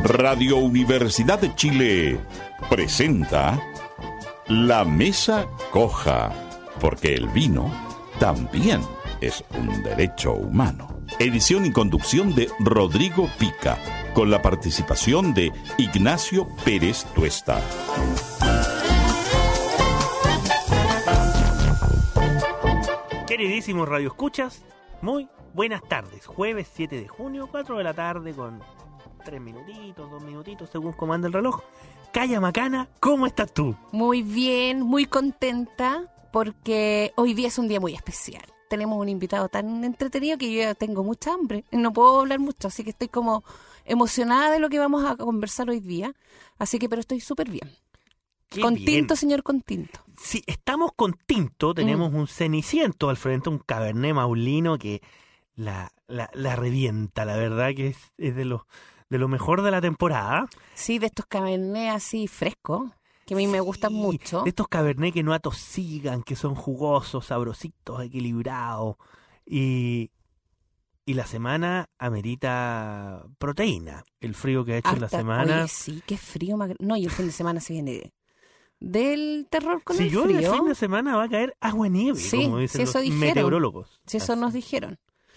Radio Universidad de Chile presenta La Mesa Coja, porque el vino también es un derecho humano. Edición y conducción de Rodrigo Pica, con la participación de Ignacio Pérez Tuesta. Queridísimos radioescuchas, muy buenas tardes. Jueves 7 de junio, 4 de la tarde con 3 minutitos, 2 minutitos, según comanda el reloj. Calla Macana, ¿cómo estás tú? Muy bien, muy contenta porque hoy día es un día muy especial. Tenemos un invitado tan entretenido que yo ya tengo mucha hambre. No puedo hablar mucho, así que estoy como emocionada de lo que vamos a conversar hoy día. Así que, pero estoy súper bien. Qué Con bien. tinto, señor con tinto. Sí, estamos con tinto, tenemos un ceniciento al frente, un cabernet maulino que la revienta, la verdad que es de lo mejor de la temporada. Sí, de estos cabernet así frescos, que a mí me gustan mucho. De estos cabernet que no atosigan, que son jugosos, sabrositos, equilibrados. Y la semana amerita proteína. El frío que ha hecho en la semana. Oye, sí, qué frío. No, y el fin de semana se viene del terror con si el llueve frío. el fin de semana va a caer agua y nieve, Sí, como dicen sí, eso los dijeron. meteorólogos. Si eso nos dijeron.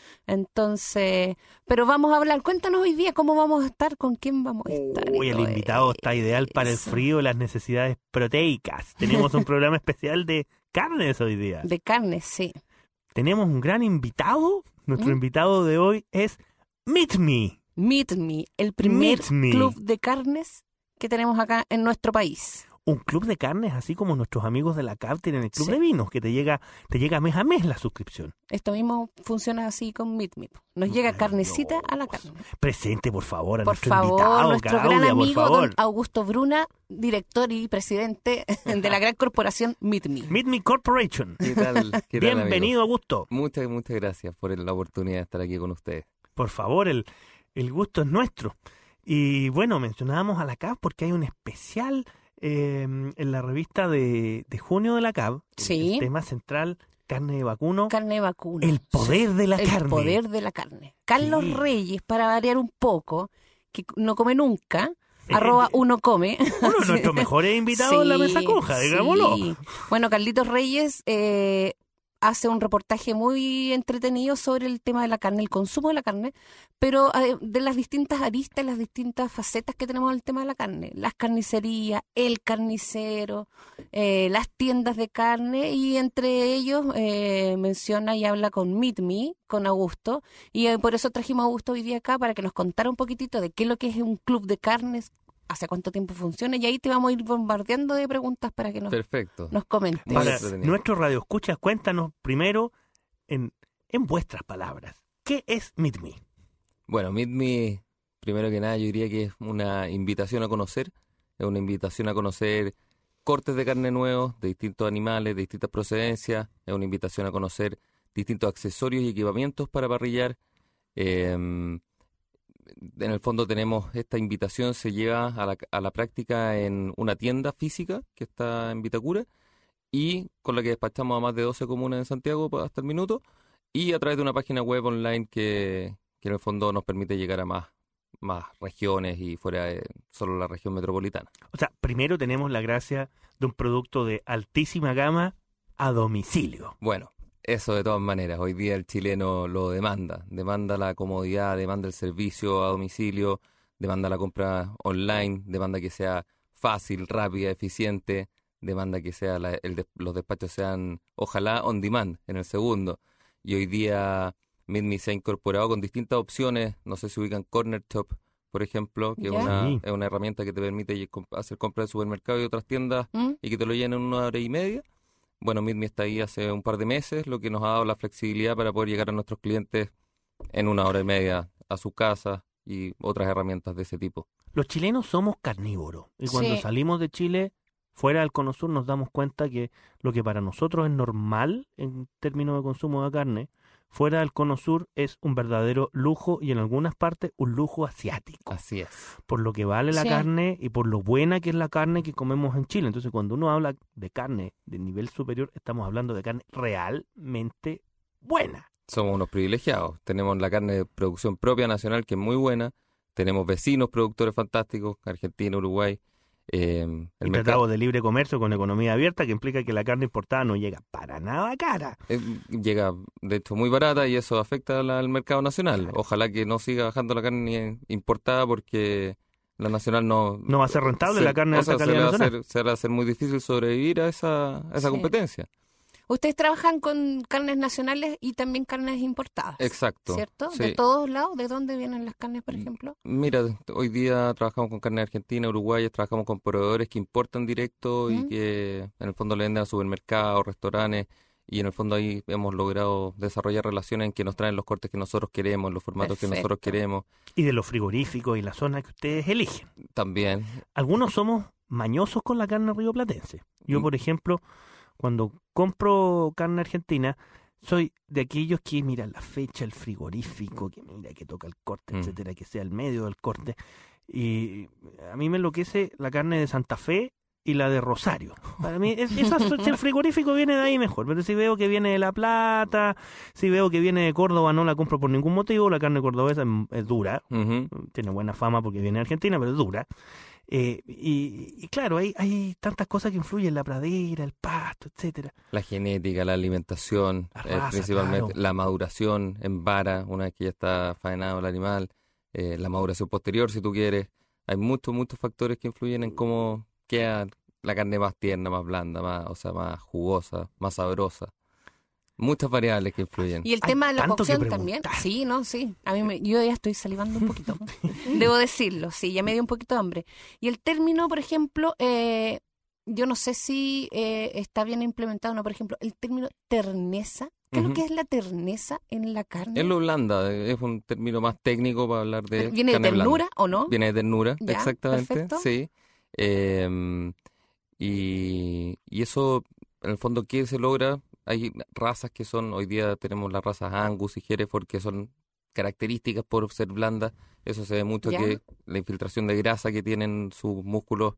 Entonces, pero vamos a hablar. Cuéntanos hoy día cómo vamos a estar, con quién vamos a estar. Uy, el invitado está ideal para el frío y las necesidades proteicas. Tenemos un programa especial de carnes hoy día. De carne, sí. Tenemos un gran invitado. Nuestro invitado de hoy es Meet Me. Meet Me, el primer Meet Me. club de carnes que tenemos acá en nuestro país. Un club de carnes, así como nuestros amigos de la CAV tienen el club Sí. de vinos, que te llega mes a mes la suscripción. Esto mismo funciona así con Meet Me. Nos llega carnecita a la carne. Presente, por favor, a Por nuestro favor, invitado, nuestro Claudia, gran por amigo, favor. don Augusto Bruna, director y presidente de la gran corporación Meet Me. Meet Me Corporation. ¿Qué tal? ¿Qué tal, Bienvenido, Augusto. Muchas gracias por la oportunidad de estar aquí con ustedes. Por favor, el gusto es nuestro. Y bueno, mencionábamos a la CAV porque hay un especial en la revista de junio de la CAV. Sí. El tema central, carne de vacuno. Carne de vacuno. El poder de la carne. El poder de la carne. Carlos Sí. Reyes, para variar un poco, que no come nunca, @ uno come. Uno de nuestros mejores invitados en la mesa coja, digámoslo. Sí. Bueno, Carlitos Reyes hace un reportaje muy entretenido sobre el tema de la carne, el consumo de la carne, pero de las distintas aristas, las distintas facetas que tenemos del tema de la carne. Las carnicerías, el carnicero, las tiendas de carne, y entre ellos menciona y habla con Meet Me, con Augusto, y por eso trajimos a Augusto hoy día acá para que nos contara un poquitito de qué es lo que es un club de carnes, hace cuánto tiempo funciona, y ahí te vamos a ir bombardeando de preguntas para que Perfecto. nos comentes. Muy Para entretenido. nuestros radioescuchas, cuéntanos primero, en vuestras palabras, ¿qué es Meet Me? Bueno, Meet Me, primero que nada, yo diría que es una invitación a conocer. Es una invitación a conocer cortes de carne nuevos, de distintos animales, de distintas procedencias. Es una invitación a conocer distintos accesorios y equipamientos para parrillar. En el fondo tenemos esta invitación, se lleva a la práctica en una tienda física que está en Vitacura y con la que despachamos a más de 12 comunas en Santiago hasta el minuto, y a través de una página web online que en el fondo nos permite llegar a más regiones y fuera de solo la región metropolitana. O sea, primero tenemos la gracia de un producto de altísima gama a domicilio. Bueno, eso de todas maneras, hoy día el chileno lo demanda la comodidad, demanda el servicio a domicilio, demanda la compra online, demanda que sea fácil, rápida, eficiente, demanda que sea los despachos sean, ojalá, on demand en el segundo. Y hoy día Meet Me se ha incorporado con distintas opciones, no sé si ubican Corner Shop, por ejemplo, que Ya. Sí. es una herramienta que te permite hacer compras de supermercado y otras tiendas y que te lo llenen en 1 hora y media. Bueno, Meet Me está ahí hace un par de meses, lo que nos ha dado la flexibilidad para poder llegar a nuestros clientes en 1 hora y media a su casa y otras herramientas de ese tipo. Los chilenos somos carnívoros y cuando Sí. salimos de Chile, fuera del Cono Sur, nos damos cuenta que lo que para nosotros es normal en términos de consumo de carne, fuera del Cono Sur es un verdadero lujo y en algunas partes un lujo asiático. Así es. Por lo que vale la Sí. carne y por lo buena que es la carne que comemos en Chile. Entonces, cuando uno habla de carne de nivel superior, estamos hablando de carne realmente buena. Somos unos privilegiados. Tenemos la carne de producción propia nacional, que es muy buena. tenemos vecinos productores fantásticos, Argentina, Uruguay. El Y tratado de libre comercio con economía abierta, que implica que la carne importada no llega para nada cara. Llega, de hecho, muy barata y eso afecta al mercado nacional. Ojalá que no siga bajando la carne importada porque la nacional no va a ser rentable la carne de alta calidad nacional. Se le va a hacer muy difícil sobrevivir a esa competencia. Ustedes trabajan con carnes nacionales y también carnes importadas. Exacto. ¿Cierto? Sí. ¿De todos lados? ¿De dónde vienen las carnes, por ejemplo? Mira, hoy día trabajamos con carne argentina, uruguaya, trabajamos con proveedores que importan directo y que en el fondo le venden a supermercados, restaurantes, y en el fondo ahí hemos logrado desarrollar relaciones en que nos traen los cortes que nosotros queremos, los formatos que nosotros queremos. Y de los frigoríficos y la zona que ustedes eligen. También. Algunos somos mañosos con la carne rioplatense. Yo, por ejemplo, cuando compro carne argentina, soy de aquellos que miran la fecha, el frigorífico, que mira que toca el corte, etcétera, que sea el medio del corte. Y a mí me enloquece la carne de Santa Fe y la de Rosario. Para mí, si el frigorífico viene de ahí, mejor. Pero si veo que viene de La Plata, si veo que viene de Córdoba, no la compro por ningún motivo. La carne cordobesa es dura. Tiene buena fama porque viene de Argentina, pero es dura. Y claro, hay tantas cosas que influyen, la pradera, el pasto, etcétera. La genética, la alimentación, la raza, principalmente claro. la maduración en vara, una vez que ya está faenado el animal, la maduración posterior, si tú quieres. Hay muchos factores que influyen en cómo queda la carne más tierna, más blanda, más jugosa, más sabrosa. Muchas variables que influyen. Y el tema de la tanto que cocción también. Sí, ¿no? Sí. Yo ya estoy salivando un poquito. Debo decirlo, sí, ya me dio un poquito de hambre. Y el término, por ejemplo, yo no sé si está bien implementado, ¿no? Por ejemplo, el término terneza. ¿Qué es lo que es la terneza en la carne? Es lo blanda, es un término más técnico para hablar de ¿Viene de carne ternura blanda. o no? Viene de ternura, Ya, exactamente, perfecto. sí. Y eso, en el fondo, ¿qué se logra? Hay razas que son, hoy día tenemos las razas Angus y Hereford, que son características por ser blandas. Eso se ve mucho Ya. que la infiltración de grasa que tienen sus músculos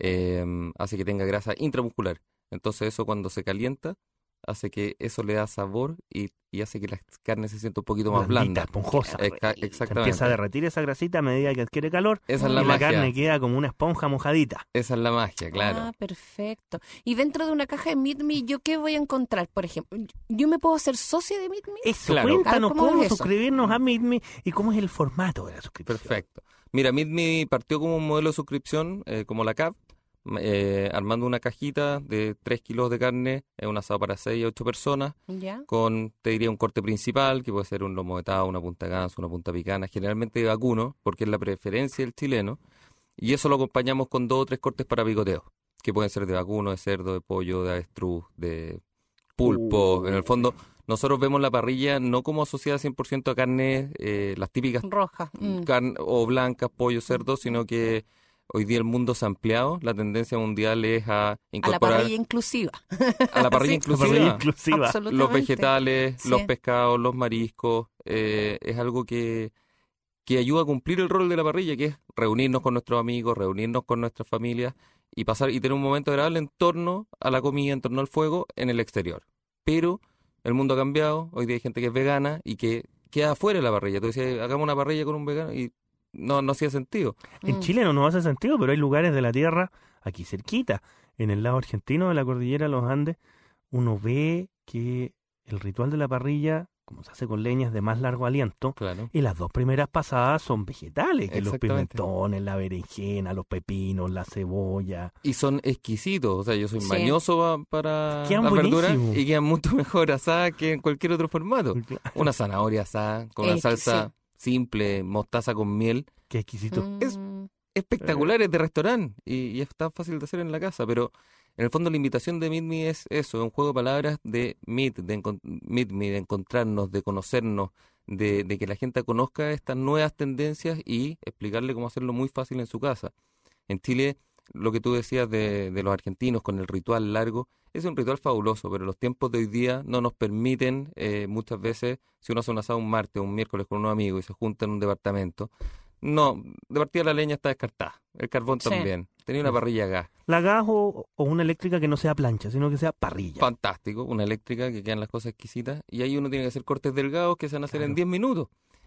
hace que tenga grasa intramuscular. Entonces eso cuando se calienta hace que eso le da sabor y hace que la carne se sienta un poquito más Blandita, blanda. esponjosa. Se Exactamente. empieza a derretir esa grasita a medida que adquiere calor. Esa es y la la magia. carne queda como una esponja mojadita. Esa es la magia, claro. Ah, perfecto. Y dentro de una caja de Meat Me, ¿yo qué voy a encontrar? Por ejemplo, ¿yo me puedo hacer socia de Meat Me? Eso, Claro. cuéntanos ¿Cómo es cómo eso? suscribirnos a Meet Me y cómo es el formato de la suscripción. Perfecto. Mira, MeetMe partió como un modelo de suscripción, como la CAP, armando una cajita de 3 kilos de carne, un asado para 6 a 8 personas, ¿Ya? con, te diría, un corte principal, que puede ser un lomo de tao, una punta de ganso, una punta picana, generalmente de vacuno, porque es la preferencia del chileno, y eso lo acompañamos con 2 o 3 cortes para picoteo, que pueden ser de vacuno, de cerdo, de pollo, de avestruz, de pulpo. En el fondo, nosotros vemos la parrilla no como asociada 100% a carne, las típicas Roja. o blancas, pollo, cerdo, sino que hoy día el mundo se ha ampliado, la tendencia mundial es a A la incorporar parrilla inclusiva. a la parrilla Sí. inclusiva La parrilla inclusiva. Absolutamente. los vegetales, Sí. los pescados, los mariscos. Es algo que ayuda a cumplir el rol de la parrilla, que es reunirnos con nuestros amigos, reunirnos con nuestras familias y pasar y tener un momento agradable en torno a la comida, en torno al fuego, en el exterior. Pero el mundo ha cambiado, hoy día hay gente que es vegana y que queda afuera de la parrilla. Tú decías, hagamos una parrilla con un vegano y no hacía sentido. En Chile no nos hace sentido, pero hay lugares de la tierra aquí cerquita, en el lado argentino de la cordillera de los Andes, uno ve que el ritual de la parrilla, como se hace con leñas de más largo aliento, Claro. y las 2 primeras pasadas son vegetales, que los Exactamente. pimentones, la berenjena, los pepinos, la cebolla. Y son exquisitos, o sea, yo soy Sí. mañoso para Quedan las verduras buenísimos. y quedan mucho mejor asadas que en cualquier otro formato. Una zanahoria asada con una Es que salsa simple, mostaza con miel, Qué exquisito. es- espectaculares de restaurante y es tan fácil de hacer en la casa, pero en el fondo la invitación de Meet Me es eso, es un juego de palabras de meet, meet me, de encontrarnos, de conocernos, de que la gente conozca estas nuevas tendencias y explicarle cómo hacerlo muy fácil en su casa. En Chile, lo que tú decías de los argentinos con el ritual largo, es un ritual fabuloso, pero los tiempos de hoy día no nos permiten muchas veces, si uno hace un asado un martes o un miércoles con unos amigos y se junta en un departamento, no, de partida la leña está descartada, el carbón Sí. también, tenía una parrilla a gas, La gas o una eléctrica que no sea plancha, sino que sea parrilla. fantástico, una eléctrica que quedan las cosas exquisitas, y ahí uno tiene que hacer cortes delgados que se van a hacer en Claro. 10 minutos.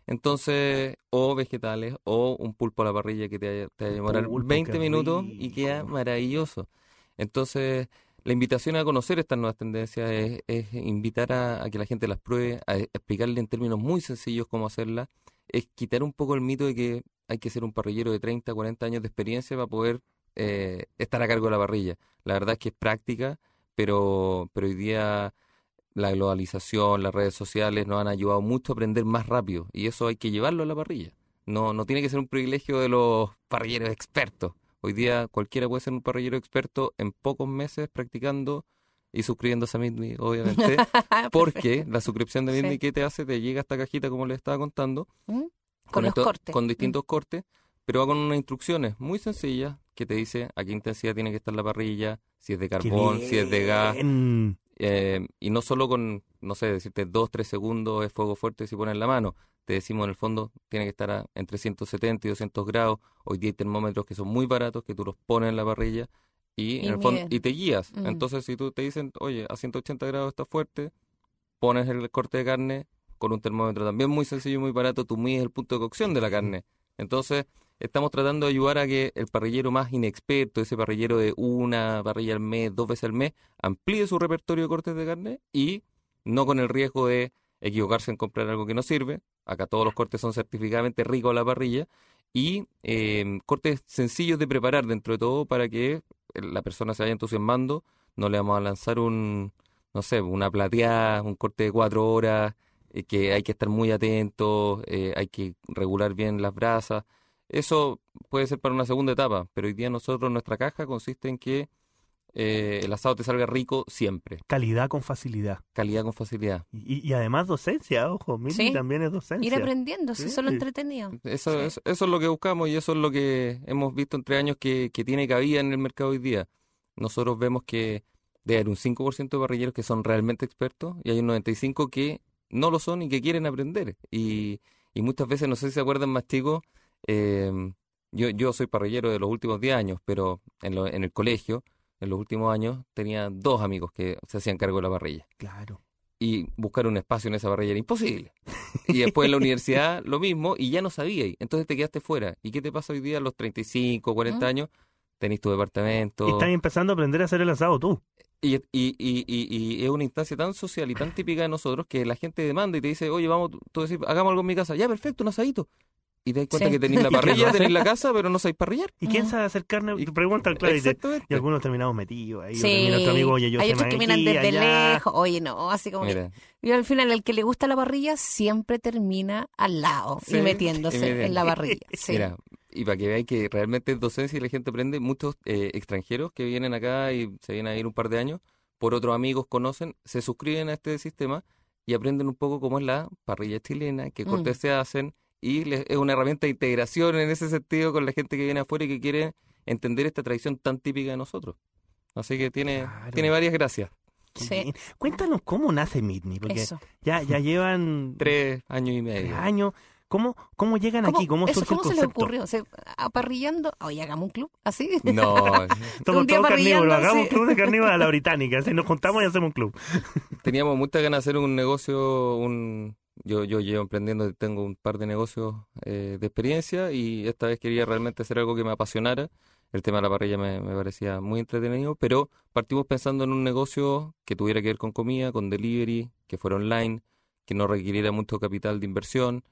Entonces, o vegetales, o un pulpo a la parrilla que te va a demorar Pulpo, 20 qué minutos y queda rico. maravilloso. Entonces, la invitación a conocer estas nuevas tendencias es invitar a que la gente las pruebe, a explicarle en términos muy sencillos cómo hacerlas, es quitar un poco el mito de que hay que ser un parrillero de 30, 40 años de experiencia para poder estar a cargo de la parrilla. La verdad es que es práctica, pero hoy día la globalización, las redes sociales nos han ayudado mucho a aprender más rápido y eso hay que llevarlo a la parrilla. No tiene que ser un privilegio de los parrilleros expertos. Hoy día cualquiera puede ser un parrillero experto en pocos meses practicando y suscribiéndose a Meet.me, obviamente, porque Perfecto. la suscripción de Meet.me, Sí. ¿qué te hace? Te llega esta cajita, como les estaba contando, ¿Mm? Con los cortes. con distintos cortes, pero va con unas instrucciones muy sencillas que te dice a qué intensidad tiene que estar la parrilla, si es de ¡Qué carbón, si es de gas. bien! Y no solo con, no sé, decirte 2, 3 segundos es fuego fuerte si pones la mano. Te decimos en el fondo, tiene que estar entre 170 y 200 grados. Hoy día hay termómetros que son muy baratos, que tú los pones en la parrilla y en Y el fondo miden. y te guías. Mm. Entonces, si tú te dicen, oye, a 180 grados está fuerte, pones el corte de carne con un termómetro también muy sencillo y muy barato, tú mides el punto de cocción de la carne. Entonces, estamos tratando de ayudar a que el parrillero más inexperto, ese parrillero de una parrilla al mes, 2 veces al mes, amplíe su repertorio de cortes de carne y no con el riesgo de equivocarse en comprar algo que no sirve. Acá todos los cortes son certificadamente ricos a la parrilla y cortes sencillos de preparar dentro de todo para que la persona se vaya entusiasmando. No le vamos a lanzar no sé, una plateada, un corte de 4 horas, que hay que estar muy atento, hay que regular bien las brasas. Eso puede ser para una segunda etapa, pero hoy día nosotros, nuestra caja consiste en que el asado te salga rico siempre, Calidad con facilidad. calidad con facilidad. Y además docencia, ojo, Meet.me Sí. también es Ir docencia. aprendiendo, eso es solo Sí. entretenido. Eso, Sí. eso es lo que buscamos y eso es lo que hemos visto entre años que tiene cabida en el mercado hoy día. Nosotros vemos que debe haber un 5% de parrilleros que son realmente expertos y hay un 95% que no lo son y que quieren aprender. Y muchas veces, no sé si se acuerdan más chicos, yo soy parrillero de los últimos 10 años, pero en el colegio, en los últimos años, tenía 2 amigos que se hacían cargo de la parrilla. Claro. Y buscar un espacio en esa parrilla era imposible. Y después en la universidad lo mismo y ya no sabía. Entonces te quedaste fuera. ¿Y qué te pasa hoy día a los 35, 40 ¿Mm? años? Tenés tu Y departamento. estás empezando a aprender a hacer el asado tú. Y es una instancia tan social y tan típica de nosotros que la gente demanda y te dice, oye, vamos, tú decís, hagamos algo en mi casa. Ya, perfecto, un asadito. Y te das cuenta Sí. que tenéis la ¿Y qué parrilla, hace? tenéis la casa, pero no sabéis parrillar. ¿Y quién Mm. sabe hacer carne? Y- Te preguntan, claro, y Exactamente. algunos terminamos metidos ahí. Sí, Termina otro amigo, oye, yo hay sé otros que miran aquí, desde allá. lejos. Oye, no, así como que... Mira, Y al final, el que le gusta la parrilla siempre termina al lado Sí, y y metiéndose metiendo. en la parrilla. Sí. mira, y para que veáis que realmente es docencia y la gente aprende, muchos extranjeros que vienen acá y se vienen a ir un par de años, por otros amigos conocen, se suscriben a este sistema y aprenden un poco cómo es la parrilla chilena, qué cortes se hacen, y es una herramienta de integración en ese sentido con la gente que viene afuera y que quiere entender esta tradición tan típica de nosotros. Así que tiene Claro. varias gracias. Qué Sí. bien. Cuéntanos cómo nace Meet.me, porque Eso. ya llevan 3 años y 3 medio. años. ¿Cómo llegan aquí? ¿Cómo surge el ¿Cómo se les concepto? ocurrió? Aparrillando. Oye, hagamos un club, así. No, Somos Un día todos carnívoros, parrillando, hagamos sí. club de carnívoros a la británica, así nos juntamos y hacemos un club. teníamos muchas ganas de hacer un negocio, yo llevo emprendiendo, tengo un par de negocios de experiencia y esta vez quería realmente hacer algo que me apasionara. El tema de la parrilla me parecía muy entretenido, pero partimos pensando en un negocio que tuviera que ver con comida, con delivery, que fuera online, que no requiriera mucho capital de inversión.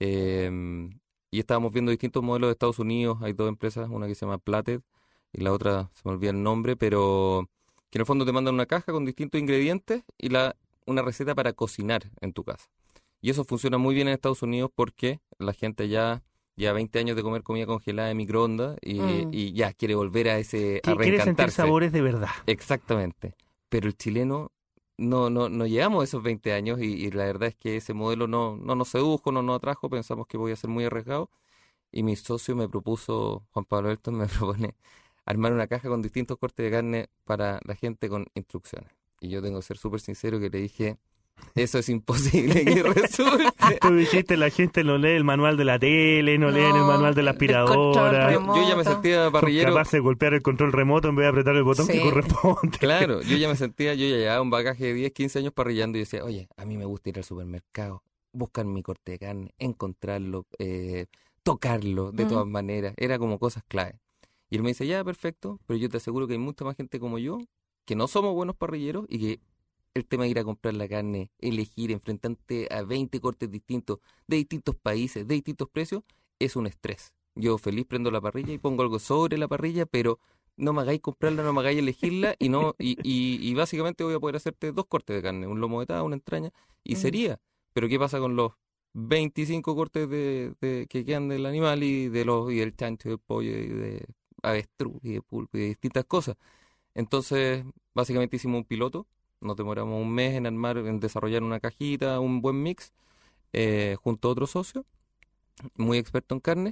Y estábamos viendo distintos modelos de Estados Unidos. Hay 2 empresas, una que se llama Plated y la otra se me olvida el nombre, pero que en el fondo te mandan una caja con distintos ingredientes y una receta para cocinar en tu casa. Y eso funciona muy bien en Estados Unidos porque la gente ya 20 años de comer comida congelada de microondas y ya quiere volver a Quiere sentir reencantarse. sabores de verdad. Exactamente. Pero el chileno no llegamos a esos 20 años y la verdad es que ese modelo no nos sedujo, no nos atrajo, pensamos que podía ser muy arriesgado y mi socio me propuso, Juan Pablo Elton me propone armar una caja con distintos cortes de carne para la gente con instrucciones. Y yo tengo que ser súper sincero que le dije, eso es imposible que resulte. Tú dijiste, la gente no lee el manual de la tele, no leen el manual de la del control aspiradora. remoto. Yo ya me sentía Son parrillero. capaces de golpear el control remoto en vez de apretar el botón Sí. que corresponde. Claro, yo ya llevaba un bagaje de 10, 15 años parrillando y decía, oye, a mí me gusta ir al supermercado buscar mi corte de carne, encontrarlo, tocarlo de todas maneras. Era como cosas clave. Y él me dice, ya, perfecto, pero yo te aseguro que hay mucha más gente como yo que no somos buenos parrilleros y que el tema de ir a comprar la carne, elegir, enfrentarte a 20 cortes distintos, de distintos países, de distintos precios, es un estrés. Yo feliz prendo la parrilla y pongo algo sobre la parrilla, pero no me hagáis comprarla, no me hagáis elegirla y básicamente voy a poder hacerte 2 cortes de carne, un lomo de taba, una entraña, y sería. Pero ¿qué pasa con los 25 cortes que quedan del animal y del chancho, del pollo, y de avestruz y de pulpo y de distintas cosas? Entonces, básicamente hicimos un piloto, nos demoramos un mes en desarrollar una cajita, un buen mix, junto a otro socio, muy experto en carne,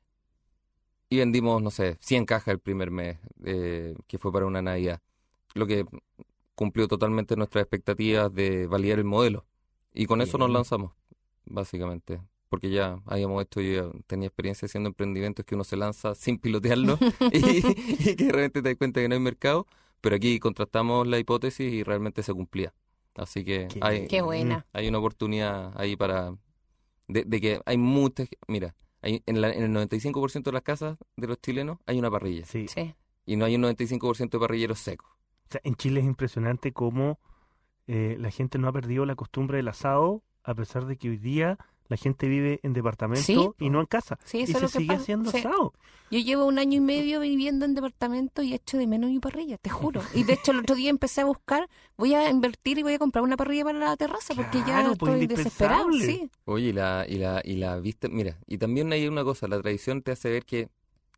y vendimos, no sé, 100 cajas el primer mes, que fue para una Navidad, lo que cumplió totalmente nuestras expectativas de validar el modelo. Y con eso nos lanzamos, básicamente, porque ya habíamos hecho, yo ya tenía experiencia haciendo emprendimientos que uno se lanza sin pilotearlo y que realmente te das cuenta que no hay mercado, pero aquí contrastamos la hipótesis y realmente se cumplía. Así que Qué buena. hay una oportunidad ahí de que hay muchas, mira, en el 95% de las casas de los chilenos hay una parrilla. Sí. Sí. Y no hay un 95% de parrilleros secos. O sea, en Chile es impresionante cómo la gente no ha perdido la costumbre del asado, a pesar de que hoy día la gente vive en departamento Sí, y no en casa. Sí, Y eso es se lo que sigue pasa. haciendo Sí. asado. Yo llevo 1 año y medio viviendo en departamento y echo de menos mi parrilla, te juro. Y de hecho el otro día empecé a buscar, voy a invertir y voy a comprar una parrilla para la terraza porque ya Claro, pues, estoy desesperado. indispensable. Sí. Oye, y la vista, mira, y también hay una cosa, la tradición te hace ver que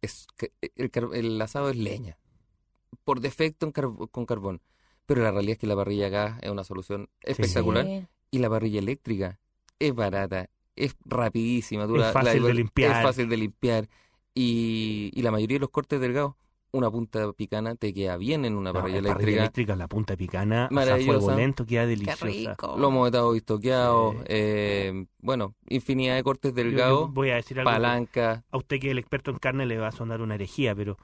el asado es leña, por defecto con carbón, pero la realidad es que la parrilla a gas es una solución espectacular Sí. y la parrilla eléctrica es barata, es rapidísima, Es fácil de limpiar. es fácil de limpiar y la mayoría de los cortes delgados, una punta picana te queda bien en una No, parrilla en parrilla eléctrica. eléctrica, la punta picana, a fuego Maravillosa. lento, queda Qué deliciosa. rico. Lomo de tabo bistoqueado, Sí. bueno, infinidad de cortes Yo delgados, voy a decir algo que palanca. a usted que es el experto en carne le va a sonar una herejía, pero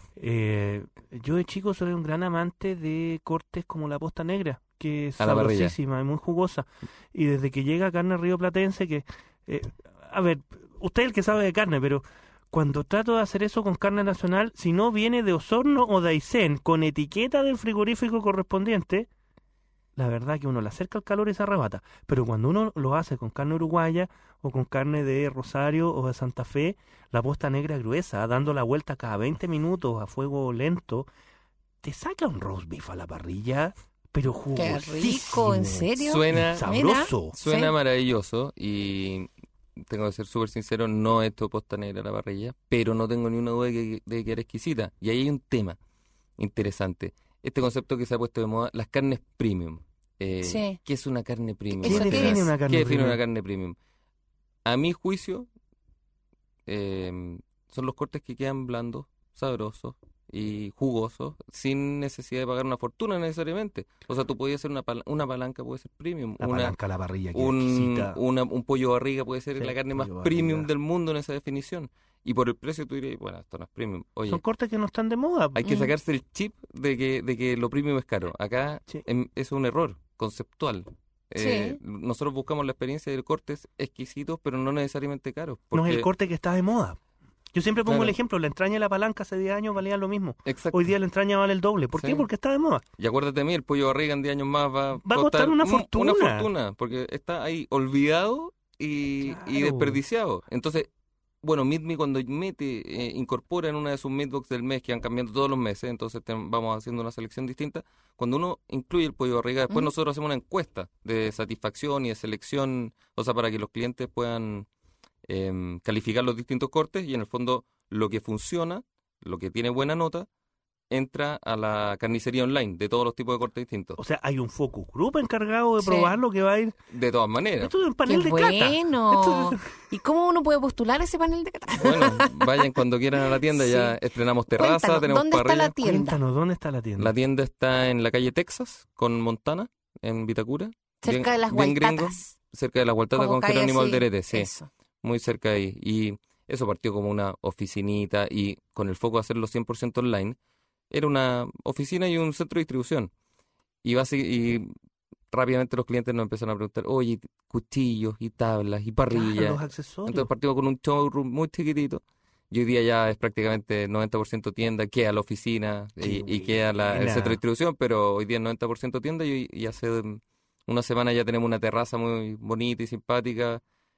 yo de chico soy un gran amante de cortes como la posta negra, que es A la parrilla. sabrosísima y muy jugosa. Y desde que llega Carne Río Platense, a ver, usted es el que sabe de carne, pero cuando trato de hacer eso con carne nacional, si no viene de Osorno o de Aysén, con etiqueta del frigorífico correspondiente, la verdad que uno le acerca el calor y se arrebata. Pero cuando uno lo hace con carne uruguaya o con carne de Rosario o de Santa Fe, la posta negra gruesa, dando la vuelta cada 20 minutos a fuego lento, te saca un roast beef a la parrilla, pero Qué jugosísimo. rico, ¿en serio? Suena, Sabroso. suena Sí. maravilloso y tengo que ser súper sincero, no he hecho posta negra a la parrilla, pero no tengo ni una duda de que era exquisita. Y ahí hay un tema interesante. Este concepto que se ha puesto de moda, las carnes premium. Sí. ¿Qué es una carne premium? ¿Qué ¿Qué Eso define es. una ¿Qué carne define premium? una carne premium? A mi juicio, son los cortes que quedan blandos, sabrosos y jugosos, sin necesidad de pagar una fortuna necesariamente. O sea, tú podías hacer una palanca, puede ser premium. La palanca a la parrilla, que Un, exquisita. un pollo barriga puede ser Sí, la carne más pollo premium barriga. del mundo en esa definición. Y por el precio tú dirías, bueno, esto no es premium. Oye, Son cortes que no están de moda. hay que sacarse el chip de que lo premium es caro. Acá Sí. es un error conceptual. Sí. Nosotros buscamos la experiencia de cortes exquisitos, pero no necesariamente caros. No es el porque- corte que está de moda. Yo siempre pongo Claro. el ejemplo, la entraña y la palanca hace 10 años valían lo mismo. Exacto. Hoy día la entraña vale el doble. ¿Por Sí. qué? Porque está de moda. Y acuérdate de mí, el pollo barriga en 10 años más va Va a costar una fortuna. Una fortuna, porque está ahí olvidado y Claro. desperdiciado. Entonces, bueno, Meet.me cuando incorpora en una de sus Meatbox del mes, que van cambiando todos los meses, entonces vamos haciendo una selección distinta. Cuando uno incluye el pollo barriga, después nosotros hacemos una encuesta de satisfacción y de selección, o sea, para que los clientes puedan calificar los distintos cortes y en el fondo lo que funciona, lo que tiene buena nota, entra a la carnicería online de todos los tipos de cortes distintos. O sea, hay un focus group encargado de Sí. probarlo que va a ir... De todas maneras. Esto es un Qué panel de cata. bueno. ¿Y cómo uno puede postular ese panel de cata? Bueno, vayan cuando quieran a la tienda, ya estrenamos terraza, Cuéntanos, tenemos ¿dónde está parrilla. la tienda? Cuéntanos, ¿dónde está la tienda? La tienda está en la calle Texas con Montana, en Vitacura. Cerca de las bien gringo, Guaitatas. cerca de la Gualtata Como con calle Jerónimo así, Alderete, sí, eso. muy cerca de ahí. Y eso partió como una oficinita y con el foco de hacerlo 100% online. Era una oficina y un centro de distribución. Y rápidamente los clientes nos empiezan a preguntar, oye, cuchillos y tablas y parrillas. Los accesorios. Entonces partimos con un showroom muy chiquitito. Y hoy día ya es prácticamente 90% tienda, queda la oficina y queda el centro de distribución, pero hoy día es 90% tienda y hace una semana ya tenemos una terraza muy bonita y simpática,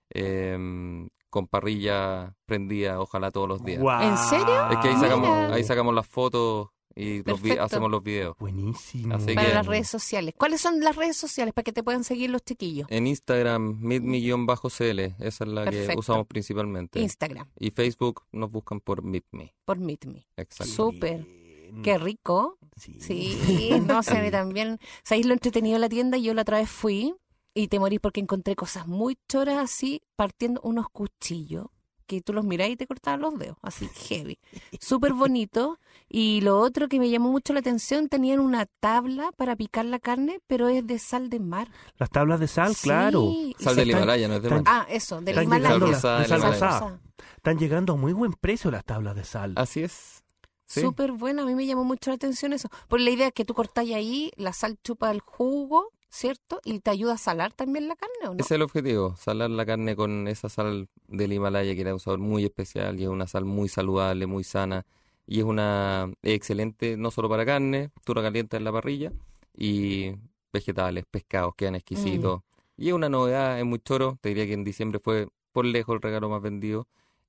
con parrilla prendida, ojalá todos los días. ¡Guau! ¿En serio? Es que Mira. ahí sacamos las fotos y Perfecto. hacemos los videos. Buenísimo. Así Para que- las redes sociales. ¿Cuáles son las redes sociales para que te puedan seguir los chiquillos? En Instagram, meetme-cl, esa es la que Perfecto. usamos principalmente. Instagram, Y Facebook nos buscan por meetme. por Meet Me. Exacto. Súper. Bien. Qué rico. Sí. Sí, no sé, a mí también. ¿Sabéis lo entretenido de la tienda? Yo la otra vez fui y te morís porque encontré cosas muy choras así, partiendo unos cuchillos que tú los mirás y te cortaban los dedos, así heavy. Súper bonito. Y lo otro que me llamó mucho la atención, tenían una tabla para picar la carne, pero es de sal de mar. Las tablas de sal, Sí, claro. y Sal se del están- Himalaya, no es de están- mar. Ah, eso, del Están Himalaya. llegando Sal de sal Himalaya. rosada. Están llegando a muy buen precio las tablas de sal. Así es. Sí. Súper buena, a mí me llamó mucho la atención eso. Por la idea es que tú cortás ahí, la sal chupa el jugo, ¿cierto? Y te ayuda a salar también la carne, ¿o no? Ese es el objetivo, salar la carne con esa sal del Himalaya que da un sabor muy especial y es una sal muy saludable, muy sana y es excelente no solo para carne, tú la calientas en la parrilla y vegetales, pescados, quedan exquisitos. Y es una novedad, es muy choro, te diría que en diciembre fue por lejos el regalo más vendido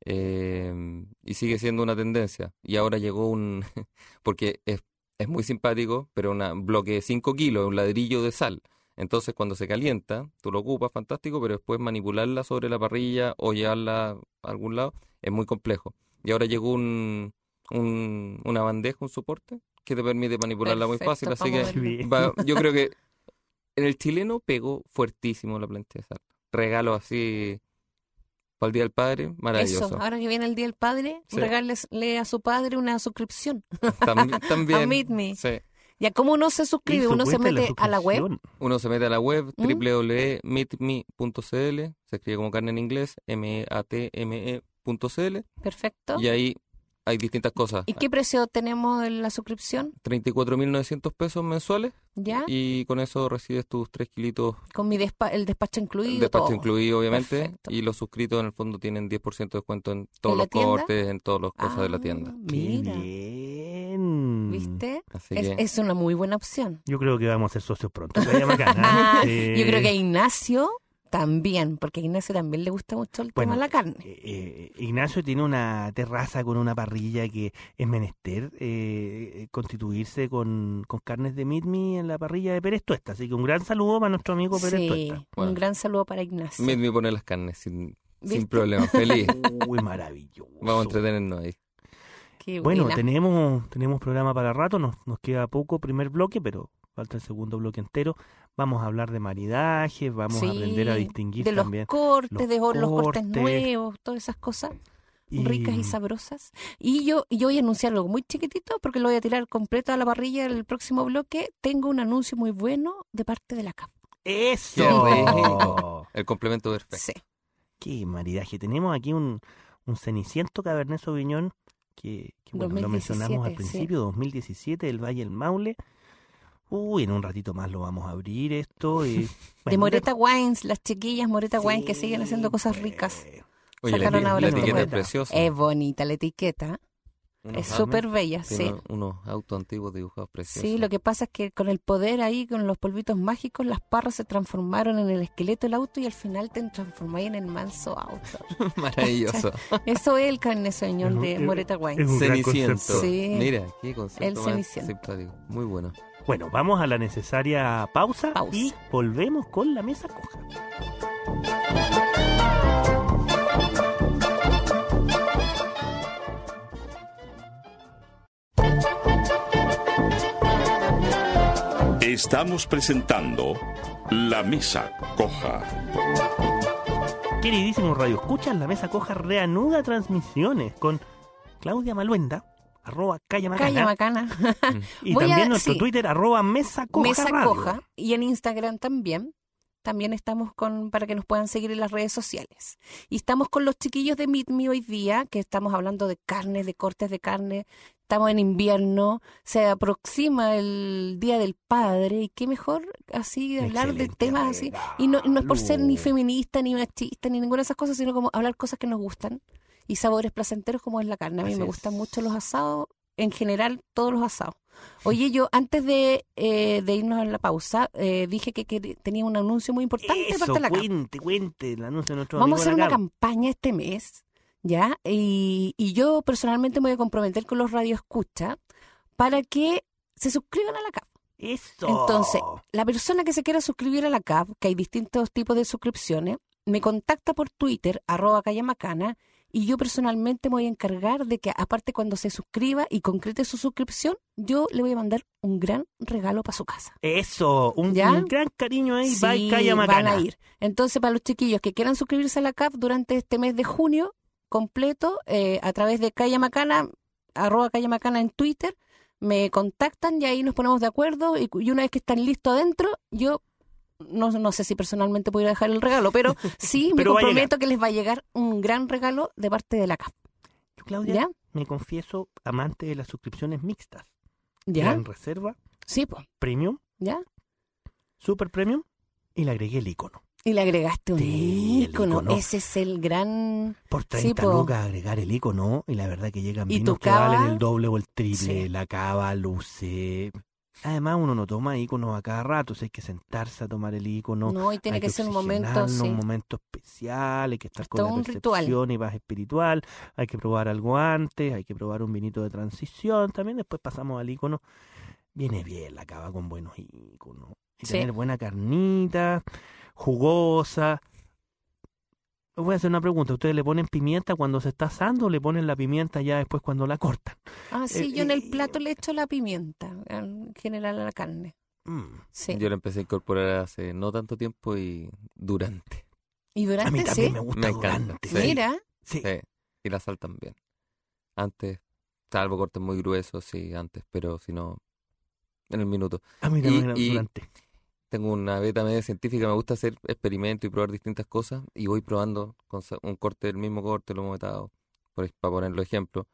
y sigue siendo una tendencia. Y ahora llegó porque es muy simpático, pero un bloque de 5 kilos, un ladrillo de sal. Entonces, cuando se calienta, tú lo ocupas, fantástico, pero después manipularla sobre la parrilla o llevarla a algún lado es muy complejo. Y ahora llegó una bandeja, un soporte, que te permite manipularla muy fácil. Perfecto, Así vamos a que verlo. yo creo que en el chileno pegó fuertísimo la plancha de sal. Regalo así para el Día del Padre, maravilloso. Eso, ahora que viene el Día del Padre, Sí. regálele a su padre una suscripción. También. A Meet Me. Sí. Ya, ¿cómo uno se suscribe? Hizo Uno se cuenta mete a la web. suscripción. Uno se mete a la web ¿Mm? www.meetme.cl, se escribe como carne en inglés, meatme.cl, Perfecto. y ahí hay distintas cosas. ¿Y qué precio tenemos en la suscripción? 34.900 pesos mensuales, ¿Ya? y con eso recibes tus 3 kilitos, Con el despacho incluido. el despacho todo. incluido, obviamente, Perfecto. y los suscritos en el fondo tienen 10% de descuento en todos ¿En la los tienda? cortes, en todas las cosas de la Ah, tienda. Mira, ¡Qué bien! ¿viste? Así Es, que es una muy buena opción. Yo creo que vamos a ser socios pronto. Se llama Cana. Yo creo que a Ignacio también, porque a Ignacio también le gusta mucho el tema de la carne. Ignacio tiene una terraza con una parrilla que es menester constituirse con carnes de Meet Me en la parrilla de Pérez Tuesta. Así que un gran saludo para nuestro amigo Pérez Sí, Tuesta. Bueno. un gran saludo para Ignacio. Meetme pone las carnes sin ¿Viste? problema, feliz. Uy, maravilloso. Vamos a entretenernos ahí. Qué Bueno, buena. tenemos programa para rato, nos queda poco primer bloque, pero falta el segundo bloque entero. Vamos a hablar de maridajes, vamos a aprender a Sí, distinguir de los también. cortes, los de los cortes cortes. nuevos, todas esas cosas ricas y sabrosas. Y yo voy a anunciar algo muy chiquitito porque lo voy a tirar completo a la parrilla el próximo bloque. Tengo un anuncio muy bueno de parte de la CAF. ¡Eso! Qué rico. El complemento perfecto. Sí. ¡Qué maridaje! Tenemos aquí un Ceniciento Cabernet Sauvignon que bueno, lo 2017, mencionamos al sí. principio, 2017, del Valle del Maule. Uy, en un ratito más lo vamos a abrir esto. De bueno, Moreta Wines, las chiquillas Moreta sí, Wines que siguen haciendo cosas ricas. Oye, la, Sacaron ahora la su etiqueta es nueva. preciosa. Es bonita la etiqueta, Unos es autos- súper bella, tiene sí. unos autos antiguos dibujados preciosos. Sí, lo que pasa es que con el poder ahí, con los polvitos mágicos, las parras se transformaron en el esqueleto del auto y al final te transformáis en el manso auto. Maravilloso. Eso es el carne señor de Es- Moreta es Wines. un gran Ceniciento. concepto. Sí. Mira, qué concepto El más Ceniciento. simpático. Muy bueno. Bueno, vamos a la necesaria pausa Pausa. y volvemos con la mesa coja. Estamos presentando La Mesa Coja. Queridísimos Radio Escuchas, la mesa coja reanuda transmisiones con Claudia Maluenda, @callamacana, Calla Macana. y Voy también a- nuestro sí. Twitter @mesa coja Mesa radio. Coja y en Instagram también. También estamos para que nos puedan seguir en las redes sociales. Y estamos con los chiquillos de Meet Me hoy día, que estamos hablando de carne, de cortes de carne. estamos en invierno, se aproxima el Día del Padre, y qué mejor así de hablar de Excelente temas así. Y no es por ser ni regalo. feminista, ni machista, ni ninguna de esas cosas, sino como hablar cosas que nos gustan y sabores placenteros como es la carne. A mí Así me es. gustan mucho los asados, en general todos los asados. Oye, yo antes de irnos a la pausa, dije que tenía un anuncio muy importante de parte Eso, de la CAP. cuente el anuncio de nuestro Vamos a amigo hacer una Lacab. campaña este mes, ¿ya? Y yo personalmente me voy a comprometer con los radioescuchas para que se suscriban a la CAP. Eso. Entonces, la persona que se quiera suscribir a la CAP, que hay distintos tipos de suscripciones, me contacta por Twitter, @callamacana, y yo personalmente me voy a encargar de que, aparte cuando se suscriba y concrete su suscripción, yo le voy a mandar un gran regalo para su casa. Eso, un ¿Ya? gran cariño ahí, Sí, va y calla macana. van a ir. Entonces, para los chiquillos que quieran suscribirse a la CAP durante este mes de junio completo, a través de Calla Macana, @callamacana en Twitter, me contactan y ahí nos ponemos de acuerdo, y una vez que están listos adentro, yo no sé si personalmente pudiera dejar el regalo, pero sí me Pero va a comprometo que les va a llegar un gran regalo de parte de la CAP. Yo, Claudia, ¿Ya? me confieso amante de las suscripciones mixtas. ¿Ya? Gran Reserva, Sí, pues. Premium, ¿Ya? Super Premium, y le agregué el icono. Y le agregaste un Sí, el ícono. icono. Ese es el gran... Por Sí, 30 po. lucas agregar el icono, y la verdad que llegan ¿Y vinos tu que cava? valen el doble o el triple. Sí. La cava, luce. Además, uno no toma iconos a cada rato, o sea, hay que sentarse a tomar el icono. No, y tiene Hay que ser un momento, oxigenarlo, sí. un momento especial, hay que estar Es con todo la un percepción ritual. y paz espiritual, hay que probar algo antes, hay que probar un vinito de transición, también después pasamos al icono. Viene bien la cava con buenos iconos. Y Sí. tener buena carnita, jugosa. Les voy a hacer una pregunta, ¿ustedes le ponen pimienta cuando se está asando o le ponen la pimienta ya después cuando la cortan? Ah, sí, yo en el plato le echo la pimienta, en general a la carne. Sí. Yo lo empecé a incorporar hace no tanto tiempo y durante. Y A durante mí también sí. me gusta Me encanta, durante. sí. Mira, Sí. Sí, y la sal también. Antes, salvo cortes muy gruesos, sí, antes, pero si no, en el minuto. A mí también durante. Tengo una beta media científica, me gusta hacer experimentos y probar distintas cosas, y voy probando con un corte del mismo corte, lo movetado, para ponerlo ejemplo,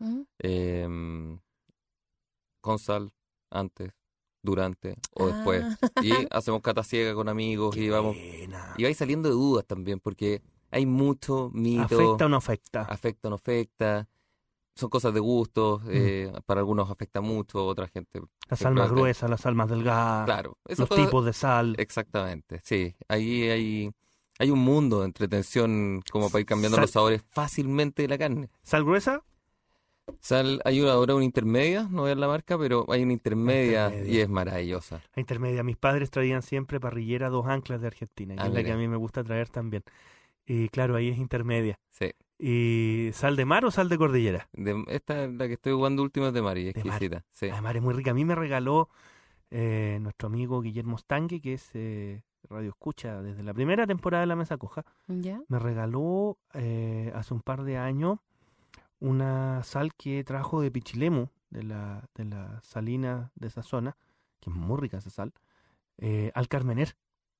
con sal, antes, durante o después. Y hacemos cata ciega con amigos y vamos. Buena. Y vais saliendo de dudas también, porque hay mucho mito. ¿Afecta o no afecta? Afecta o no afecta. Son cosas de gusto. Para algunos afecta mucho, otra gente. Las sal más simplemente- gruesas, las sal más delgadas, Claro. esas los cosas- tipos de sal. Exactamente, sí. Ahí hay un mundo de entretención como para ir cambiando Sal- los sabores fácilmente de la carne. ¿Sal gruesa? Hay ahora una intermedia, no voy a dar la marca, pero hay una intermedia, Intermedia. y es maravillosa. La intermedia. Mis padres traían siempre parrillera 2 anclas de Argentina, que Ah, es la que mira. a mí me gusta traer también. Y claro, ahí es intermedia. Sí. ¿Y sal de mar o sal de cordillera? Esta es la que estoy jugando última, es de Mari, De mar. exquisita. Sí. Además es muy rica. A mí me regaló nuestro amigo Guillermo Stangue, que es radio escucha desde la primera temporada de La Mesa Coja. ¿ya? Me regaló hace un par de años una sal que trajo de Pichilemu, de la salina de esa zona, que es muy rica esa sal, al Carmener.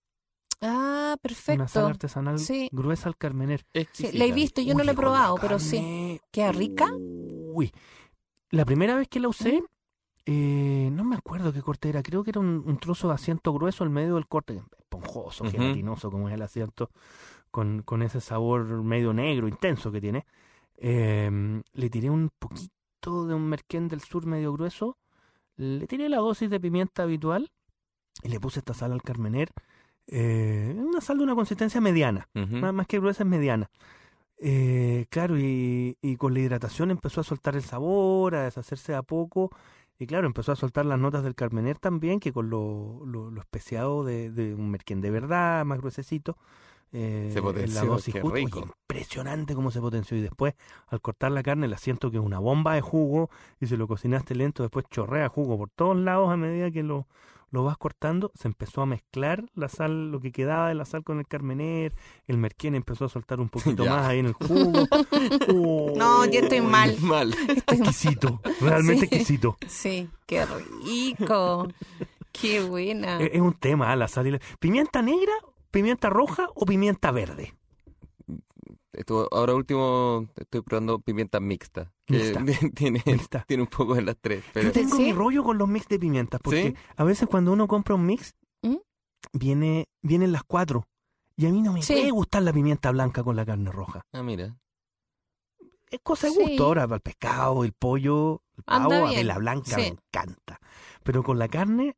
Ah, Una sal perfecto. artesanal Sí. gruesa al Carmener. Sí, Exquisita. la he visto, yo no Uy, la he con la probado, pero sí. carne, ¿Queda rica? Uy, la primera vez que la usé, no me acuerdo qué corte era, creo que era un trozo de asiento grueso al medio del corte, esponjoso, Ujú. gelatinoso como es el asiento, con ese sabor medio negro, intenso que tiene. Le tiré un poquito de un merquén del sur medio grueso, le tiré la dosis de pimienta habitual y le puse esta sal al Carmener. Una sal de una consistencia mediana, Ujú. más que gruesa, es mediana. Claro, y con la hidratación empezó a soltar el sabor, a deshacerse de a poco. Y claro, empezó a soltar las notas del Carmener también, que con lo especiado de un merquén de verdad, más gruesecito. Se en potenció, la dosis qué justa. Oye, rico. impresionante cómo se potenció. Y después, al cortar la carne, la siento que es una bomba de jugo. Y si lo cocinaste lento, después chorrea jugo por todos lados a medida que lo vas cortando. Se empezó a mezclar la sal, lo que quedaba de la sal con el Carmener. El merquén empezó a soltar un poquito Ya. más ahí en el jugo. No, ya estoy mal. Mal. Exquisito, realmente Sí. exquisito. Sí, qué rico. Qué buena. Es un tema, la sal y la... ¿Pimienta negra, pimienta roja o pimienta verde? Ahora último estoy probando pimienta mixta. Que Mixta. tiene, Mixta. tiene un poco de las tres. Pero Yo tengo ¿Sí? mi rollo con los mix de pimientas, porque ¿Sí? a veces cuando uno compra un mix, ¿Mm? vienen las 4. Y a mí no me Sí. puede gustar la pimienta blanca con la carne roja. mira. Es cosa de Sí. gusto. Ahora, para el pescado, el pollo, el Anda pavo, a mí bien. la blanca Sí. me encanta. Pero con la carne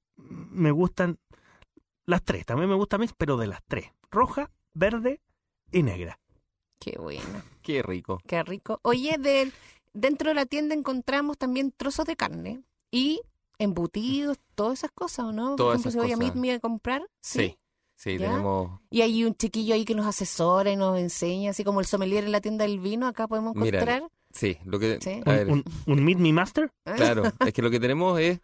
me gustan las 3. También me gusta mix, pero de las 3. Roja, verde y negra. Qué bueno, Qué rico. qué rico. Oye, dentro de la tienda encontramos también trozos de carne y embutidos, todas esas cosas, ¿o no? Por Todas ejemplo, esas si voy a cosas. Meet Me a comprar, Sí, sí, ¿Ya? tenemos... Y hay un chiquillo ahí que nos asesora y nos enseña, así como el sommelier en la tienda del vino, acá podemos Mira, encontrar. Sí, lo que... Sí. A ver, ¿Un Meet Me Master? claro, es que lo que tenemos es,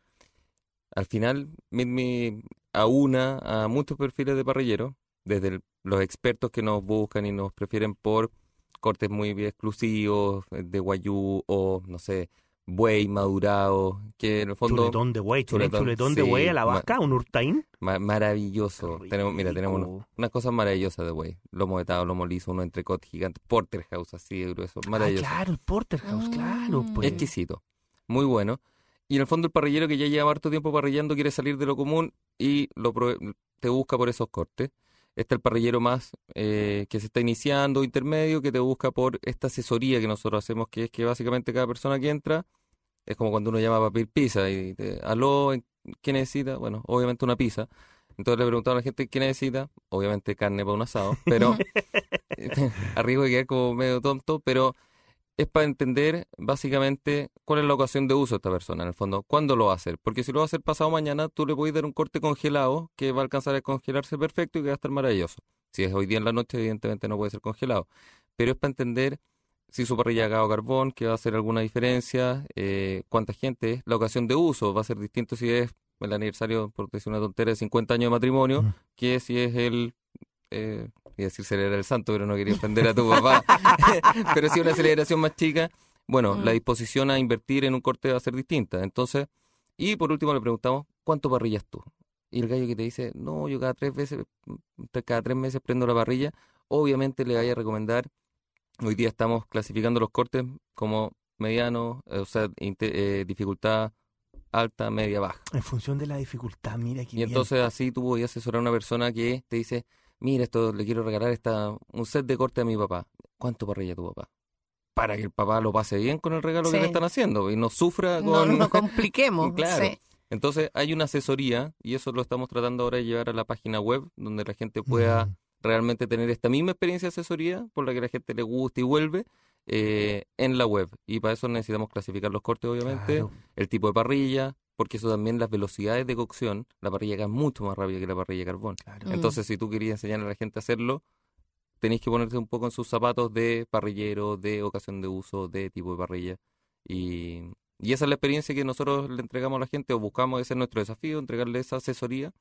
al final, Meet Me aúna a muchos perfiles de parrilleros, desde los expertos que nos buscan y nos prefieren por cortes muy exclusivos, de guayú o, no sé, buey madurado, que en el fondo... Chuletón de buey. ¿Tienen chuletón, chuletón de sí, buey a la vasca? ¿Un urtaín? Maravilloso. Qué Tenemos, mira, tenemos rico. unas cosas maravillosas de buey. Lomo vetado, lomo liso, uno entrecot gigante, porterhouse así de grueso, Ah, maravilloso. claro, el Porterhouse, claro. Mm. Pues. Exquisito, muy bueno. Y en el fondo el parrillero que ya lleva harto tiempo parrillando quiere salir de lo común y te busca por esos cortes. Está el parrillero más que se está iniciando, intermedio, que te busca por esta asesoría que nosotros hacemos, que es que básicamente cada persona que entra, es como cuando uno llama para pedir pizza y aló, ¿qué necesita? Bueno, obviamente una pizza. Entonces le preguntaba a la gente qué necesita, obviamente carne para un asado, pero arriesgo de quedar como medio tonto, pero es para entender básicamente cuál es la ocasión de uso de esta persona, en el fondo, cuándo lo va a hacer. Porque si lo va a hacer pasado mañana, tú le puedes dar un corte congelado que va a alcanzar a congelarse perfecto y que va a estar maravilloso. Si es hoy día en la noche, evidentemente no puede ser congelado. Pero es para entender si su parrilla a gas o carbón, que va a hacer alguna diferencia, cuánta gente es, la ocasión de uso. Va a ser distinto si es el aniversario, por decir una tontera, de 50 años de matrimonio, Mm. que si es el... iba a decir celebrar el santo, pero no quería ofender a tu papá. Pero si una celebración más chica, bueno, la disposición a invertir en un corte va a ser distinta. Entonces, y por último le preguntamos, ¿cuánto parrillas tú? Y el gallo que te dice, no, yo cada 3 meses prendo la parrilla, obviamente le vaya a recomendar, hoy día estamos clasificando los cortes como mediano, o sea, dificultad alta, media, baja. En función de la dificultad, mira qué Y bien. entonces así tú podías asesorar a una persona que te dice, mira, esto le quiero regalar un set de corte a mi papá. ¿Cuánto parrilla tu papá? Para que el papá lo pase bien con el regalo que Sí. le están haciendo y no sufra No, con... no compliquemos. Claro. Sí. Entonces hay una asesoría y eso lo estamos tratando ahora de llevar a la página web donde la gente pueda realmente tener esta misma experiencia de asesoría por la que la gente le gusta y vuelve en la web. Y para eso necesitamos clasificar los cortes, obviamente, Claro. el tipo de parrilla, porque eso también las velocidades de cocción, la parrilla gas es mucho más rápida que la parrilla de carbón. Claro. Mm. Entonces, si tú querías enseñar a la gente a hacerlo, tenéis que ponerte un poco en sus zapatos de parrillero, de ocasión de uso, de tipo de parrilla. Y esa es la experiencia que nosotros le entregamos a la gente, o buscamos, ese es nuestro desafío, entregarle esa asesoría.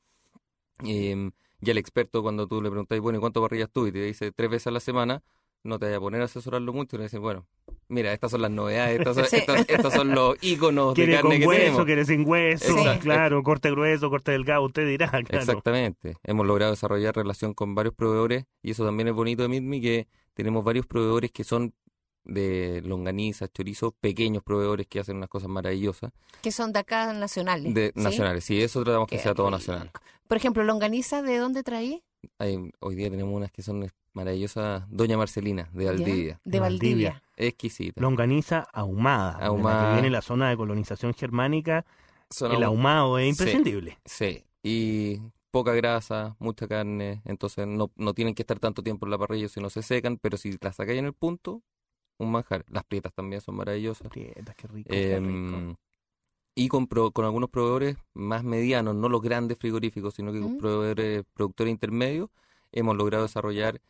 Y al experto, cuando tú le preguntas, bueno, ¿y cuánto parrillas tú? Y te dice 3 veces a la semana, no te vayas a poner a asesorarlo mucho, y le dices, bueno, mira, estas son las novedades, Sí. estos son los íconos de Quiere carne con que hueso, tenemos. quiere sin hueso, Exacto. claro, corte grueso, corte delgado, usted dirá, claro. Exactamente. Hemos logrado desarrollar relación con varios proveedores y eso también es bonito de Meet Me, que tenemos varios proveedores que son de longaniza, chorizo, pequeños proveedores que hacen unas cosas maravillosas Que son de acá nacionales. de ¿sí? nacionales. Sí, eso tratamos que Qué sea todo rico. nacional. Por ejemplo, longaniza, ¿de dónde traí? Hoy día tenemos unas que son maravillosas, Doña Marcelina, de Valdivia. De Valdivia. Exquisita. Longaniza ahumada, de la Ahumada. que viene la zona de colonización germánica, Son el ahumado es Sí. imprescindible. Sí, y poca grasa, mucha carne, entonces no tienen que estar tanto tiempo en la parrilla si no se secan, pero si las sacáis en el punto, un manjar. Las prietas también son maravillosas. Prietas, qué rico, qué rico. Y con algunos proveedores más medianos, no los grandes frigoríficos, sino que con productores intermedios, hemos logrado desarrollar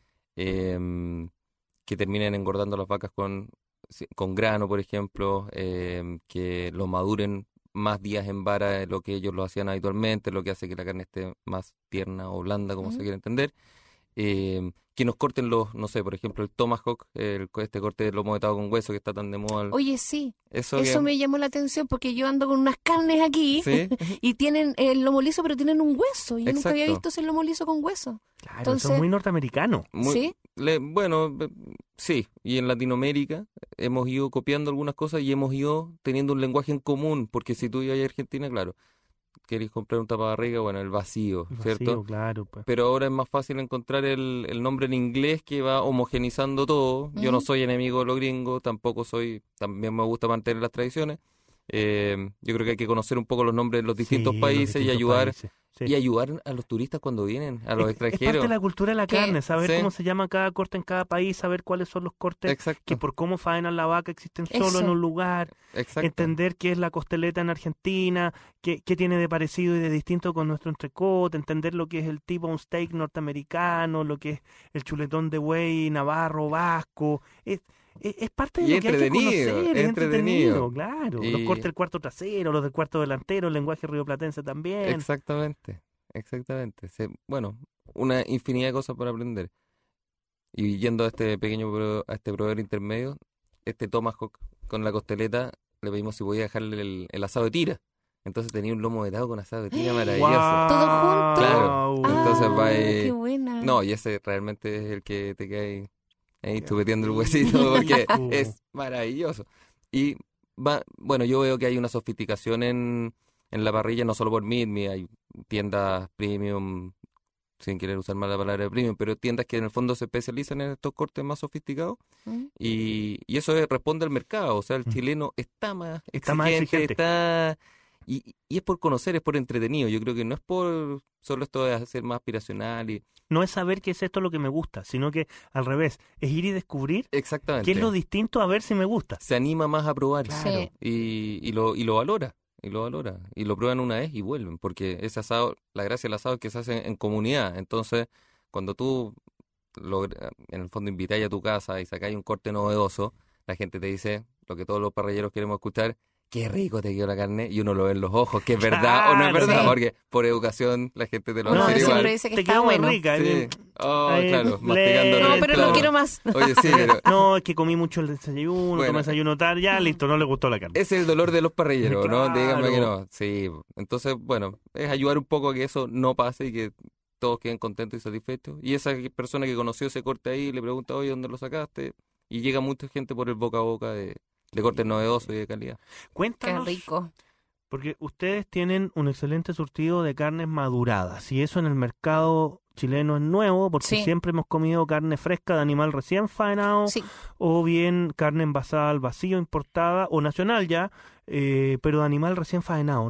que terminen engordando las vacas con grano, por ejemplo, que lo maduren más días en vara de lo que ellos lo hacían habitualmente, lo que hace que la carne esté más tierna o blanda, como se quiere entender. Que nos corten no sé, por ejemplo, el tomahawk, este corte de lomo vetado con hueso que está tan de moda. Oye, sí, Eso me llamó la atención porque yo ando con unas carnes aquí ¿Sí? y tienen el lomo liso, pero tienen un hueso. Yo nunca había Exacto. visto ese lomo liso con hueso. Claro, Entonces- eso es muy norteamericano. Muy, ¿Sí? Bueno, sí, y en Latinoamérica hemos ido copiando algunas cosas y hemos ido teniendo un lenguaje en común, porque si tú ibas a Argentina, claro, querés comprar un tapabarriga, bueno, el vacío, El ¿cierto? vacío, claro, pues. Pero ahora es más fácil encontrar el nombre en inglés que va homogenizando todo. Yo no Ujú. soy enemigo de los gringos, también me gusta mantener las tradiciones. Yo creo que hay que conocer un poco los nombres de los distintos Sí, los países distintos países. Sí. y ayudar a los turistas cuando vienen, a los Es parte de extranjeros. la cultura de la Que- carne, saber Sí. cómo se llama cada corte en cada país, saber cuáles son los cortes que Exacto, por cómo faenan la vaca existen solo en Eso. un lugar, exacto. entender qué es la costeleta en Argentina, qué tiene de parecido y de distinto con nuestro entrecote, entender lo que es el tipo un steak norteamericano, lo que es el chuletón de buey navarro, vasco. Es parte de Y lo que hay que conocer, es entretenido. entretenido, claro. Los Y cortes del cuarto trasero, los del cuarto delantero, el lenguaje rioplatense también. exactamente, exactamente. Bueno, una infinidad de cosas para aprender. Y yendo a este a este proveedor intermedio, este Tomahawk con la costeleta, le pedimos si podía dejarle el asado de tira. Entonces tenía un lomo vetado con asado de tira maravilloso. ¿Todo junto? Claro, entonces va Qué ahí. buena. No, y ese realmente es el que te queda ahí Qué chupeteando el huesito porque rico. es maravilloso. Y bueno, yo veo que hay una sofisticación en la parrilla, no solo por Meat.me, hay tiendas premium, sin querer usar mal la palabra premium, pero tiendas que en el fondo se especializan en estos cortes más sofisticados ¿Mm? y eso responde al mercado, o sea, el Mm. chileno está más Está más exigente, exigente. y es por conocer, es por entretenido, yo creo que no es por solo esto de hacer más aspiracional y No es saber qué es esto lo que me gusta, sino que al revés, es ir y descubrir qué es exactamente, lo distinto a ver si me gusta. se anima más a probar Claro. Sí. y lo valora. Y lo valora. Y lo prueban una vez y vuelven. Porque ese asado, la gracia del asado es que se hace en comunidad. Entonces, cuando tú en el fondo invitáis a tu casa y sacáis un corte novedoso, la gente te dice lo que todos los parrilleros queremos escuchar, qué rico te quedó la carne, y uno lo ve en los ojos, que es verdad o no es Claro. verdad, Sí. porque por educación la gente te lo va Uno a decir siempre igual. dice que te está quedó muy bueno. rica. Sí. Oh, Ahí, claro, masticando No, le- pero claro. no quiero más. Oye, sí, pero No, es que comí mucho el desayuno, Bueno, tomé desayuno tarde, ya listo, no le gustó la carne. ese es el dolor de los parrilleros, ¿no? Díganme que Claro. no. Sí, entonces, bueno, es ayudar un poco a que eso no pase y que todos queden contentos y satisfechos. Y esa persona que conoció ese corte ahí le pregunta, oye, ¿dónde lo sacaste? Y llega mucha gente por el boca a boca de cortes novedosos y de calidad. Qué Cuéntanos, rico. porque ustedes tienen un excelente surtido de carnes maduradas, y eso en el mercado chileno es nuevo, porque Sí. siempre hemos comido carne fresca de animal recién faenado, Sí. o bien carne envasada al vacío, importada, o nacional ya, pero de animal recién faenado.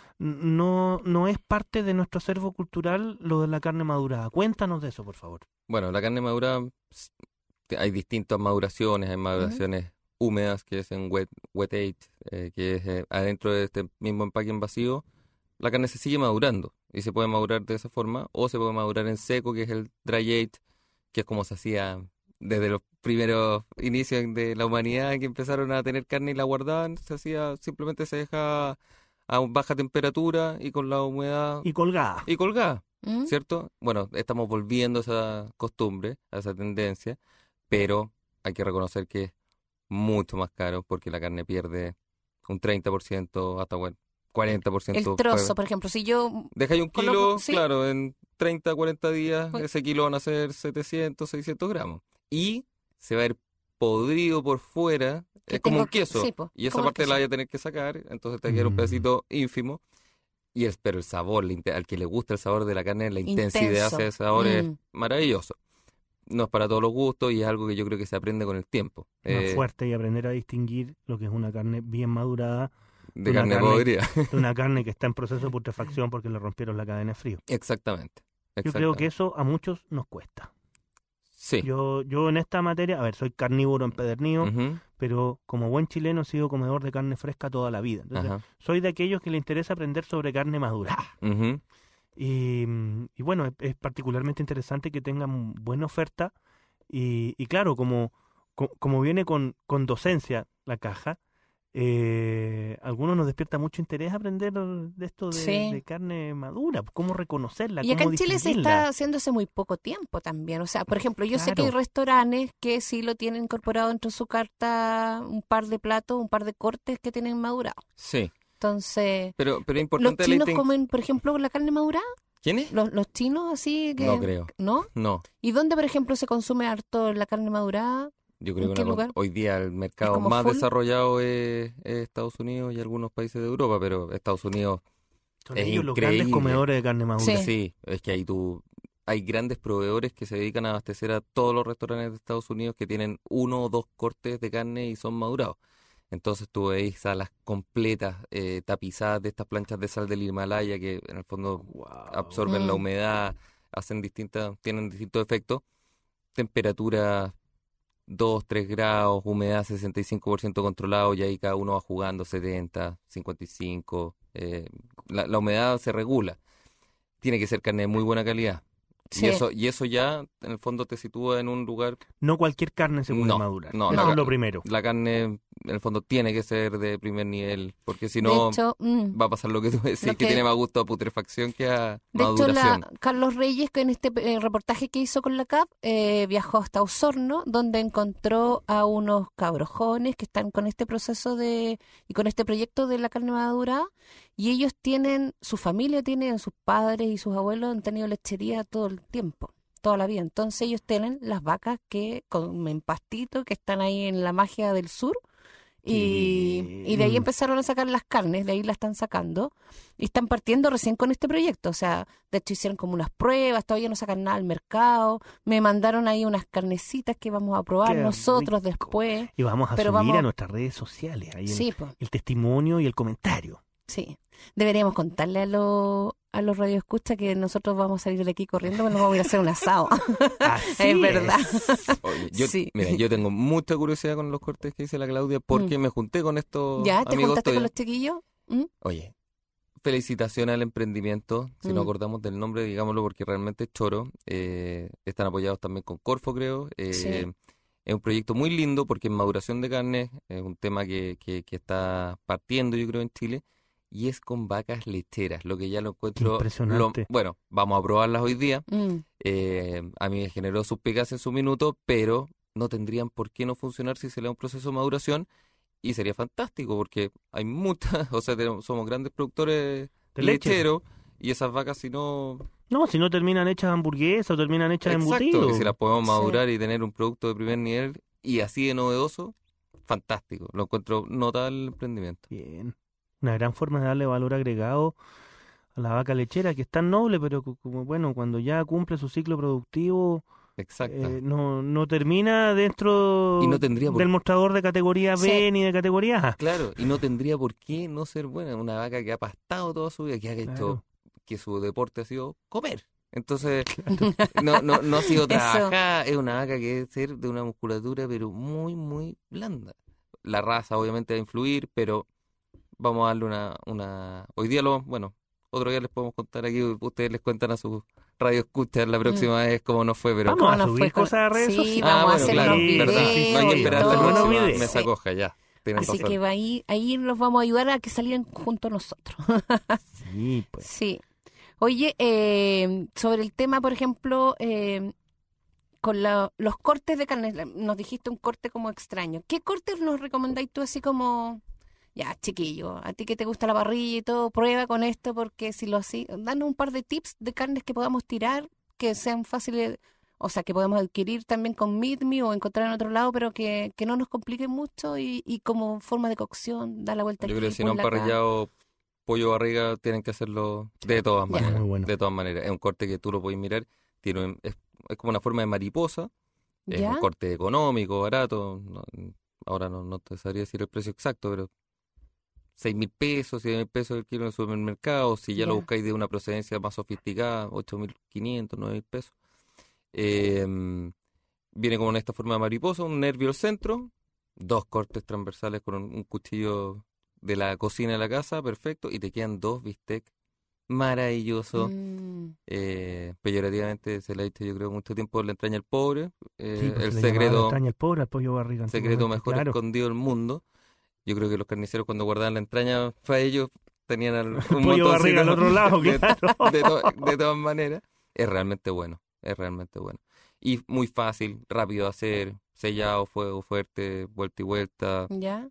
No es parte de nuestro acervo cultural lo de la carne madurada. Cuéntanos de eso, por favor. Bueno, la carne madura, hay distintas maduraciones, hay maduraciones húmedas, que es en wet age, que es adentro de este mismo empaque en vacío. La carne se sigue madurando y se puede madurar de esa forma o se puede madurar en seco, que es el dry age, que es como se hacía desde los primeros inicios de la humanidad, que empezaron a tener carne y la guardaban. Simplemente se deja a baja temperatura y con la humedad Y colgada. y colgada, ¿Mm? ¿cierto? Bueno, estamos volviendo a esa costumbre, a esa tendencia, pero hay que reconocer que es mucho más caro porque la carne pierde un 30% hasta 40%. El trozo, por ejemplo, si yo Deja ahí un coloco- kilo, sí. claro, en 30, 40 días, Pues- ese kilo van a ser 700, 600 gramos. Y se va a ir podrido por fuera, Que es como tengo un que- queso. sí, po, Y esa como el parte la queso. vas a tener que sacar, entonces te queda un pedacito ínfimo. Pero el sabor, al que le gusta el sabor de la carne, la intensidad Intenso. hacia ese sabor es Mm. maravilloso. No es para todos los gustos y es algo que yo creo que se aprende con el tiempo. Más fuerte, y aprender a distinguir lo que es una carne bien madurada De una carne carne- podrida. de una carne que está en proceso de putrefacción porque le rompieron la cadena de frío. Exactamente. Yo creo que eso a muchos nos cuesta. Sí. Yo en esta materia, a ver, soy carnívoro empedernido, Ujú, pero como buen chileno he sido comedor de carne fresca toda la vida. Entonces, ajá, soy de aquellos que le interesa aprender sobre carne madurada. ujú. Y bueno, es particularmente interesante que tengan buena oferta y claro, como viene con docencia la caja, algunos nos despierta mucho interés aprender de esto Sí. de carne madura, cómo reconocerla, Y acá cómo en Chile se distinguirla. está haciendo hace muy poco tiempo también. O sea, por ejemplo, yo sé que hay Claro. restaurantes que sí lo tienen incorporado dentro de su carta un par de platos, un par de cortes que tienen madurado. Sí. Entonces, Pero es ¿los importante la chinos distinción. comen, por ejemplo, la carne madurada? ¿Quién es? Los chinos así que... No creo. ¿No? No. ¿Y dónde, por ejemplo, se consume harto la carne madurada? Yo creo ¿En que qué lugar? hoy día el mercado como más full? desarrollado es Estados Unidos y algunos países de Europa, pero Estados Unidos Son es ellos los grandes increíble. comedores de carne madura. Sí. Sí, es que hay grandes proveedores que se dedican a abastecer a todos los restaurantes de Estados Unidos que tienen 1 o 2 cortes de carne y son madurados. Entonces tú veis salas completas, tapizadas de estas planchas de sal del Himalaya que en el fondo Wow. absorben la Mm. humedad, tienen distintos efectos. Temperatura 2, 3 grados, humedad 65% controlado, y ahí cada uno va jugando 70, 55. La humedad se regula. Tiene que ser carne de muy buena calidad. Sí. Y eso ya, en el fondo, te sitúa en un lugar. No cualquier carne se puede No, madurar. no, Eso la- es lo primero. La carne, en el fondo, tiene que ser de primer nivel, porque si De no, hecho, va a pasar lo que tú decís, Lo que que- tiene más gusto a putrefacción que a de hecho, maduración. Carlos Reyes, que en este reportaje que hizo con la CAP, viajó hasta Osorno, donde encontró a unos cabros jóvenes que están con este proceso y con este proyecto de la carne madura, y ellos su familia tiene, sus padres y sus abuelos han tenido lechería todo el tiempo, toda la vida. Entonces ellos tienen las vacas que comen pastito, que están ahí en la magia del sur, y de ahí bien. empezaron a sacar las carnes, de ahí las están sacando, y están partiendo recién con este proyecto. O sea, de hecho hicieron como unas pruebas, todavía no sacan nada al mercado, me mandaron ahí unas carnecitas que vamos a probar Qué nosotros rico. después. Y vamos a Pero subir vamos- a nuestras redes sociales. Ahí Sí, pues, el testimonio y el comentario. sí. Deberíamos contarle a los radioescuchas que nosotros vamos a salir de aquí corriendo, pero nos vamos a ir a hacer un asado. Así Es verdad. Oye, Sí. mira, yo tengo mucha curiosidad con los cortes que dice la Claudia, porque me junté con estos ¿Ya? ¿Te amigos juntaste con tuyos. los chiquillos? ¿Mm? Oye, felicitaciones al emprendimiento. Si no Mm. acordamos del nombre, digámoslo porque realmente es choro. Están apoyados también con Corfo, creo. Sí. Es un proyecto muy lindo porque en maduración de carne es un tema que está partiendo, yo creo, en Chile. Y es con vacas lecheras, lo que ya lo encuentro... Impresionante. Bueno, vamos a probarlas hoy día. Mm. A mí me generó suspicacia en su minuto, pero no tendrían por qué no funcionar si se le da un proceso de maduración. Y sería fantástico porque hay muchas, o sea, somos grandes productores De leche. lecheros, y esas vacas si no... No, si no terminan hechas hamburguesas o terminan hechas Exacto, embutidos. y si las podemos Sí. madurar y tener un producto de primer nivel y así de novedoso, fantástico. Lo encuentro notable el emprendimiento. Bien. Una gran forma de darle valor agregado a la vaca lechera, que es tan noble, pero como bueno, cuando ya cumple su ciclo productivo, Exacto. no termina dentro Y no tendría por- del mostrador de categoría B Sí. ni de categoría A. Claro, y no tendría por qué no ser buena. Una vaca que ha pastado toda su vida, que ha hecho Claro. que su deporte ha sido comer. Entonces, no ha sido trabajada. Es una vaca que debe ser de una musculatura, pero muy, muy blanda. La raza obviamente va a influir, pero vamos a darle una... Hoy día bueno, otro día les podemos contar aquí, ustedes les cuentan a sus radioescuchas la próxima vez cómo nos fue, pero... Vamos ¿Cómo a nos subir fue con- cosas a redes Sí, sociales. vamos a bueno, hacer claro, unos verdad. videos No hay que y esperar hasta la todo. Buenos próxima videos. mesa Sí. coja, ya. Tienen Así razón. que ahí los vamos a ayudar a que salgan junto a nosotros. Sí, pues. Sí. Oye, sobre el tema, por ejemplo, con los cortes de carne, nos dijiste un corte como extraño. ¿Qué cortes nos recomendáis tú así como, ya, chiquillo, a ti que te gusta la parrilla y todo, prueba con esto porque si lo así, danos un par de tips de carnes que podamos tirar, que sean fáciles, o sea, que podemos adquirir también con Meet Me o encontrar en otro lado, pero que no nos complique mucho y como forma de cocción, da la vuelta Yo aquí, creo que si no han ponla acá. parrillado pollo barriga, tienen que hacerlo de todas Ya. maneras. Muy bueno. De todas maneras. Es un corte que tú lo puedes mirar. Es como una forma de mariposa. Es ¿Ya? un corte económico, barato. Ahora no te sabría decir el precio exacto, pero 6.000 pesos, 7.000 pesos el kilo en el supermercado. Si ya lo Ya. buscáis de una procedencia más sofisticada, 8.500, 9.000 pesos. Viene como en esta forma de mariposa, un nervio al centro, 2 cortes transversales con un cuchillo de la cocina de la casa, perfecto, y te quedan 2 bistecs maravillosos. Peyorativamente se le ha dicho, yo creo, mucho tiempo la entraña al pobre. Sí, pues El se le llamaba la secreto, entraña al pobre, al pollo barriga. secreto antiguamente, mejor claro. escondido del mundo. Yo creo que los carniceros cuando guardaban la entraña para ellos tenían un Pollo barriga al otro lado, de, claro. de todas maneras. Es realmente bueno, es realmente bueno. Y muy fácil, rápido de hacer, sellado, fuego fuerte, vuelta y vuelta, ¿Ya?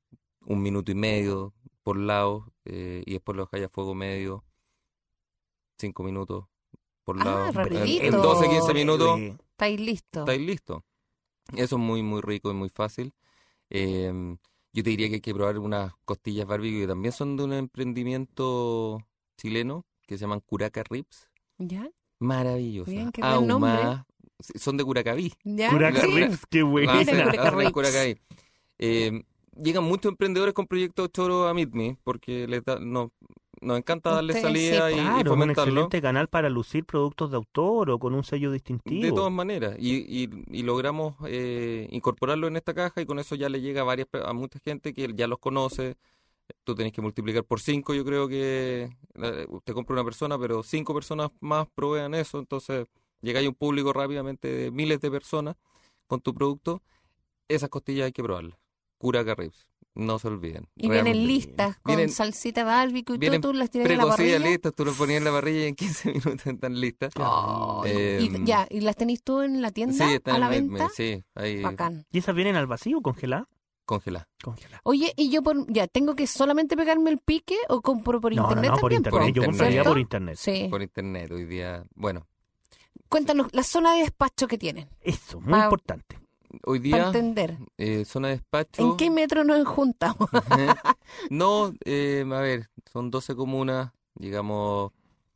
1 minuto y medio por lado, y después lo dejáis a fuego medio. 5 minutos por Ah, lado. rapidito. En 12, 15 minutos Estáis listos. estáis listos. Eso es muy, muy rico y muy fácil. Yo te diría que hay que probar unas costillas barbecue que también son de un emprendimiento chileno que se llaman Curaca Ribs. ¿Ya? Maravillosas. Bien, qué buen nombre. Ahumadas. Son de Curacaví. ¿Ya? Curaca Sí. Ribs, qué Las buena. hacen- Curaca las hacen en Ribs. Curacaví. Llegan muchos emprendedores con proyectos choros a Meet Me porque nos encanta darle Ustedes salida sí, y Claro, es un fomentarlo. excelente canal para lucir productos de autor o con un sello De distintivo. todas maneras, y logramos incorporarlo en esta caja y con eso ya le llega a mucha gente que ya los conoce. Tú tenés que multiplicar por 5, yo creo que usted compra una persona, pero 5 personas más provean eso, entonces llega a un público rápidamente de miles de personas con tu producto. Esas costillas hay que probarlas. Curaca Ribs, no se olviden. Y vienen realmente. listas con Vienen- salsita barbecue y todo, Vienen tú las tiras en la precocidas, parrilla. listas, tú las ponías en la parrilla y en 15 minutos están listas. Qué Oh, rico. y ya, ¿y las tenéis tú en la tienda Sí, están a la en venta? sí, ahí Bacán. ¿Y esas vienen al vacío congeladas? congeladas. Congeladas. Oye, y yo ya, ¿tengo que solamente pegarme el pique o compro por internet No, por también? internet. Por Yo compraría internet. por internet. Sí. Por internet hoy día. Bueno, Cuéntanos, la zona de despacho que tienen, Eso, muy Pa- importante. hoy para día entender. zona de despacho. ¿En qué metro nos juntamos? No, a ver, son 12 comunas, digamos,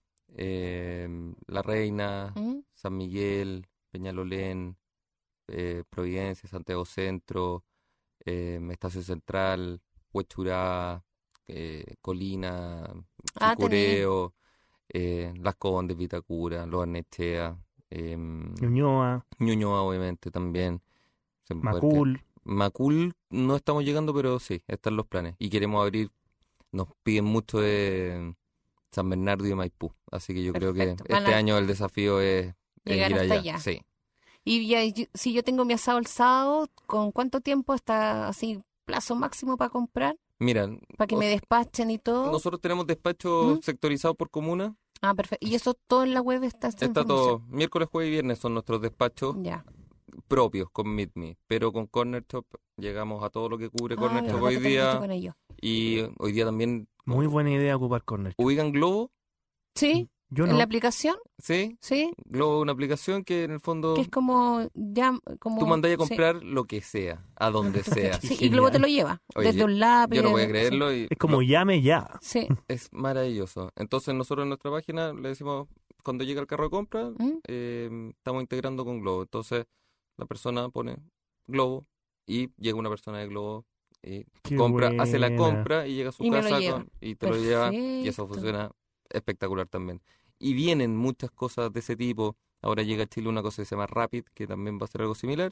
La Reina, ¿Mm? San Miguel, Peñalolén, Providencia, Santiago Centro, Estación Central, Huechurá, Colina, Ah, Chicureo, Las Condes, Vitacura, Los Arnechea, Ñuñoa, Ñuñoa obviamente también. Se me puede Macul. Macul no estamos llegando, pero sí, están los planes. Y queremos abrir, nos piden mucho de San Bernardo y de Maipú. Así que yo creo que Perfecto. Van este a año el desafío es llegar ir hasta allá. allá. Sí. Y ya, si yo tengo mi asado el sábado, ¿con cuánto tiempo está así, plazo máximo para comprar? Mira, Para que o- me despachen y todo. nosotros tenemos despachos ¿Mm? sectorizados por comuna. Ah, perfecto. Y eso todo en la web está esta Está información? todo, miércoles, jueves y viernes son nuestros despachos Ya. propios con Meet Me. Pero con Corner Shop llegamos a todo lo que cubre Corner Ah, Shop verdad hoy que te metiste día. con ellos. Y hoy día también Muy buena idea ocupar Corner. ubican Globo, Sí, Yo en no. la aplicación, ¿sí? sí, Globo es una aplicación que en el fondo que es como ya como tú mandas a sí. comprar lo que sea, a donde sea. Sí, Qué y luego te genial. lo lleva Oye, desde un lápiz. Yo no voy a sí. creerlo y Es como llame ya. Sí. es maravilloso. Entonces nosotros en nuestra página le decimos, cuando llega el carro de compra, ¿Mm? estamos integrando con Globo. Entonces la persona pone Globo y llega una persona de Globo y Qué compra, hace la buena. compra y llega a su Y me lo casa lleva. y te lo lleva y eso Perfecto. funciona espectacular también. Y vienen muchas cosas de ese tipo. Ahora llega a Chile una cosa que se llama Rapid, que también va a ser algo similar.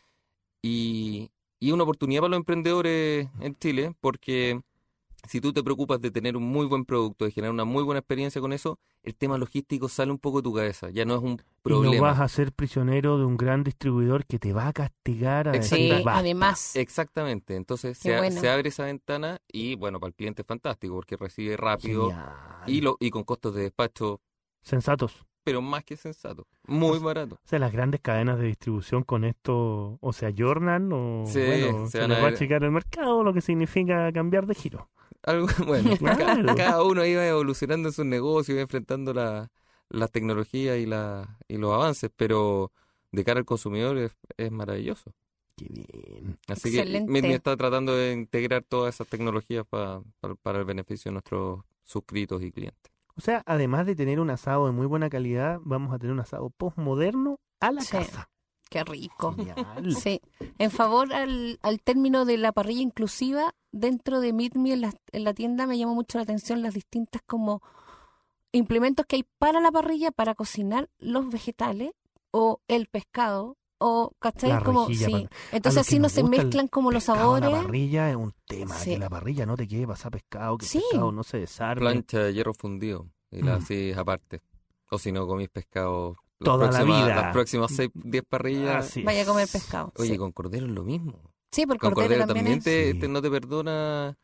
Y una oportunidad para los emprendedores en Chile, porque si tú te preocupas de tener un muy buen producto, de generar una muy buena experiencia con eso, el tema logístico sale un poco de tu cabeza, ya no es un Y no problema. vas a ser prisionero de un gran distribuidor que te va a castigar a Exacto. decir Sí, basta. además. Exactamente, entonces Qué bueno. se abre esa ventana y bueno, para el cliente es fantástico porque recibe rápido Genial. y con costos de despacho, Sensatos. pero más que sensato, muy barato. O sea, las grandes cadenas de distribución con esto o se ayornan o Sí, bueno, se se van les a va a ver. achicar el mercado, lo que significa cambiar de giro. Algo, bueno, Claro. cada uno iba evolucionando en sus negocios, iba enfrentando la tecnología y los avances, pero de cara al consumidor es maravilloso. Qué bien. Así Excelente. que Meet Me está tratando de integrar todas esas tecnologías para el beneficio de nuestros suscritos y clientes. O sea, además de tener un asado de muy buena calidad, vamos a tener un asado postmoderno a la Sí. casa. Qué rico. Genial. Sí, en favor al término de la parrilla inclusiva, dentro de Meet Me en la tienda me llamó mucho la atención las distintas como implementos que hay para la parrilla para cocinar los vegetales o el pescado o, ¿cachai? La Como, rejilla sí. para- Entonces los que así no nos se gusta el mezclan como los pescado a sabores. la parrilla es un tema, Sí. que la parrilla no te quede pasar pescado, que el Sí. pescado no se desarme. Plancha de hierro fundido y la Mm. así aparte. O si no, comís pescado Toda la vida. las próximas 6, 10 parrillas. Así Vaya a es. comer pescado. Oye, sí. con cordero es lo mismo. Sí, porque Con cordero también es. Sí. no te perdona.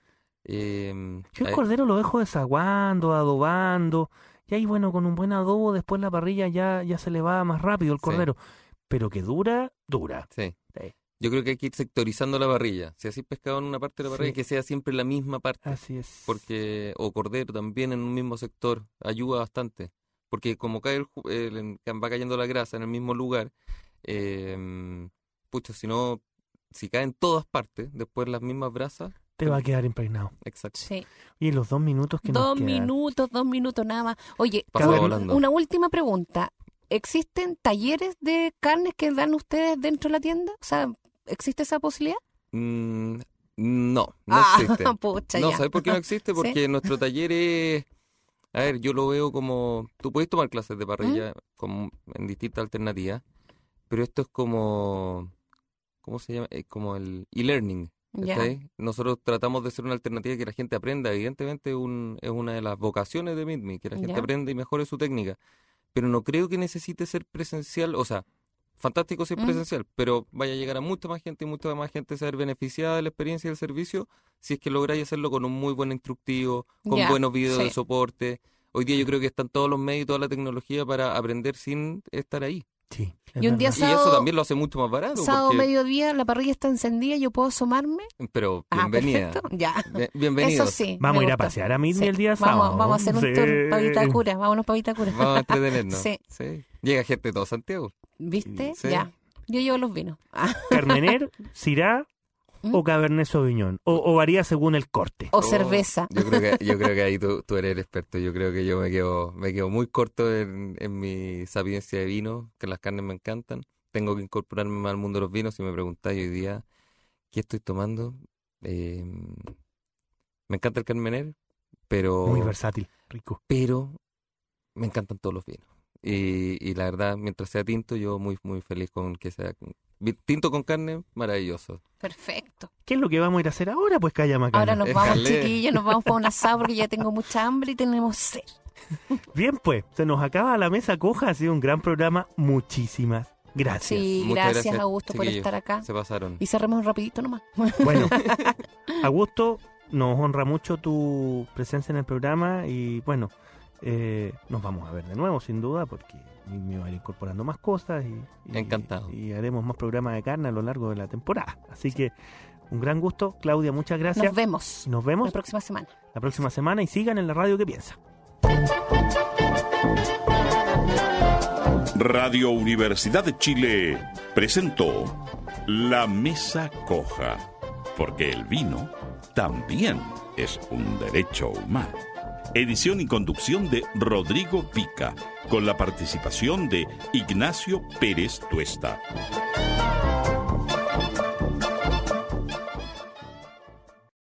Yo el cordero lo dejo desaguando, adobando, y ahí bueno, con un buen adobo después la parrilla ya se le va más rápido el Sí. cordero. Pero que dura, dura. Sí. Sí. Yo creo que hay que ir sectorizando la parrilla. Si así pescado en una parte de la parrilla, Sí. que sea siempre la misma parte. Así es. O cordero también en un mismo sector. Ayuda bastante. porque como cae va cayendo la grasa en el mismo lugar, pucha, si cae en todas partes, después las mismas brasas... Te va a quedar impregnado. Exacto. Sí. Y los 2 minutos que nos 2 quedan. dos minutos nada más. Oye, Pasó volando. una última pregunta. ¿Existen talleres de carnes que dan ustedes dentro de la tienda? O sea, ¿existe esa posibilidad? No existe. Pucha, No, ya. ¿sabes por qué no existe? Porque ¿Sí? nuestro taller es... A ver, yo lo veo como... Tú puedes tomar clases de parrilla como en distintas alternativas, pero esto es como... ¿Cómo se llama? Es como el e-learning. Ya. ¿Cachai? Nosotros tratamos de ser una alternativa que la gente aprenda. Evidentemente es una de las vocaciones de Meet Me, que la gente Ya. aprenda y mejore su técnica. Pero no creo que necesite ser presencial. O sea, fantástico si es presencial, pero vaya a llegar a mucha más gente y mucha más gente se va a ver beneficiada de la experiencia y del servicio si es que lográis hacerlo con un muy buen instructivo, con Ya, buenos videos sí. de soporte. Hoy día yo creo que están todos los medios y toda la tecnología para aprender sin estar ahí. Sí. Y un día Y Sábado- eso también lo hace mucho más barato. Sábado, porque- mediodía, la parrilla está encendida, ¿yo puedo asomarme? Pero bienvenida. Perfecto. Ya. Bienvenidos. Eso sí. Vamos me a ir a gustó. pasear a Meet Me Sí. el día sábado. Vamos a hacer un Sí. tour para Vitacura. Vámonos para Vitacura. Vamos a entretenernos. Sí. Sí. Llega gente de todo Santiago. ¿Viste? Sí. Ya. Yo llevo los vinos. Carmener, Syrah o Cabernet Sauvignon. O varía según el corte. O cerveza. Yo creo que ahí tú eres el experto. Yo creo que yo me quedo muy corto en mi sapiencia de vino, que las carnes me encantan. Tengo que incorporarme más al mundo de los vinos. Si me preguntáis hoy día qué estoy tomando, me encanta el Carmener, Muy versátil, rico. pero me encantan todos los vinos. Y la verdad, mientras sea tinto, yo muy, muy feliz con que sea tinto con carne, maravilloso. Perfecto. ¿Qué es lo que vamos a ir a hacer ahora? Pues calla Macana. Ahora nos vamos, Déjale. chiquillos, nos vamos para un asado porque ya tengo mucha hambre y tenemos sed. Bien, pues, se nos acaba la mesa coja. Ha sido un gran programa. Muchísimas gracias. Sí, Muchas gracias Augusto por chiquillos. estar acá. Se pasaron. Y cerremos rapidito nomás. Bueno, Augusto, nos honra mucho tu presencia en el programa y bueno, nos vamos a ver de nuevo sin duda porque me va a ir incorporando más cosas y Encantado. y haremos más programas de carne a lo largo de la temporada. Así que un gran gusto, Claudia, muchas gracias. Nos vemos Nos la vemos próxima semana. la próxima semana y sigan en la radio que piensa. Radio Universidad de Chile presentó La Mesa Coja, porque el vino también es un derecho humano. Edición y conducción de Rodrigo Pica, con la participación de Ignacio Pérez Tuesta.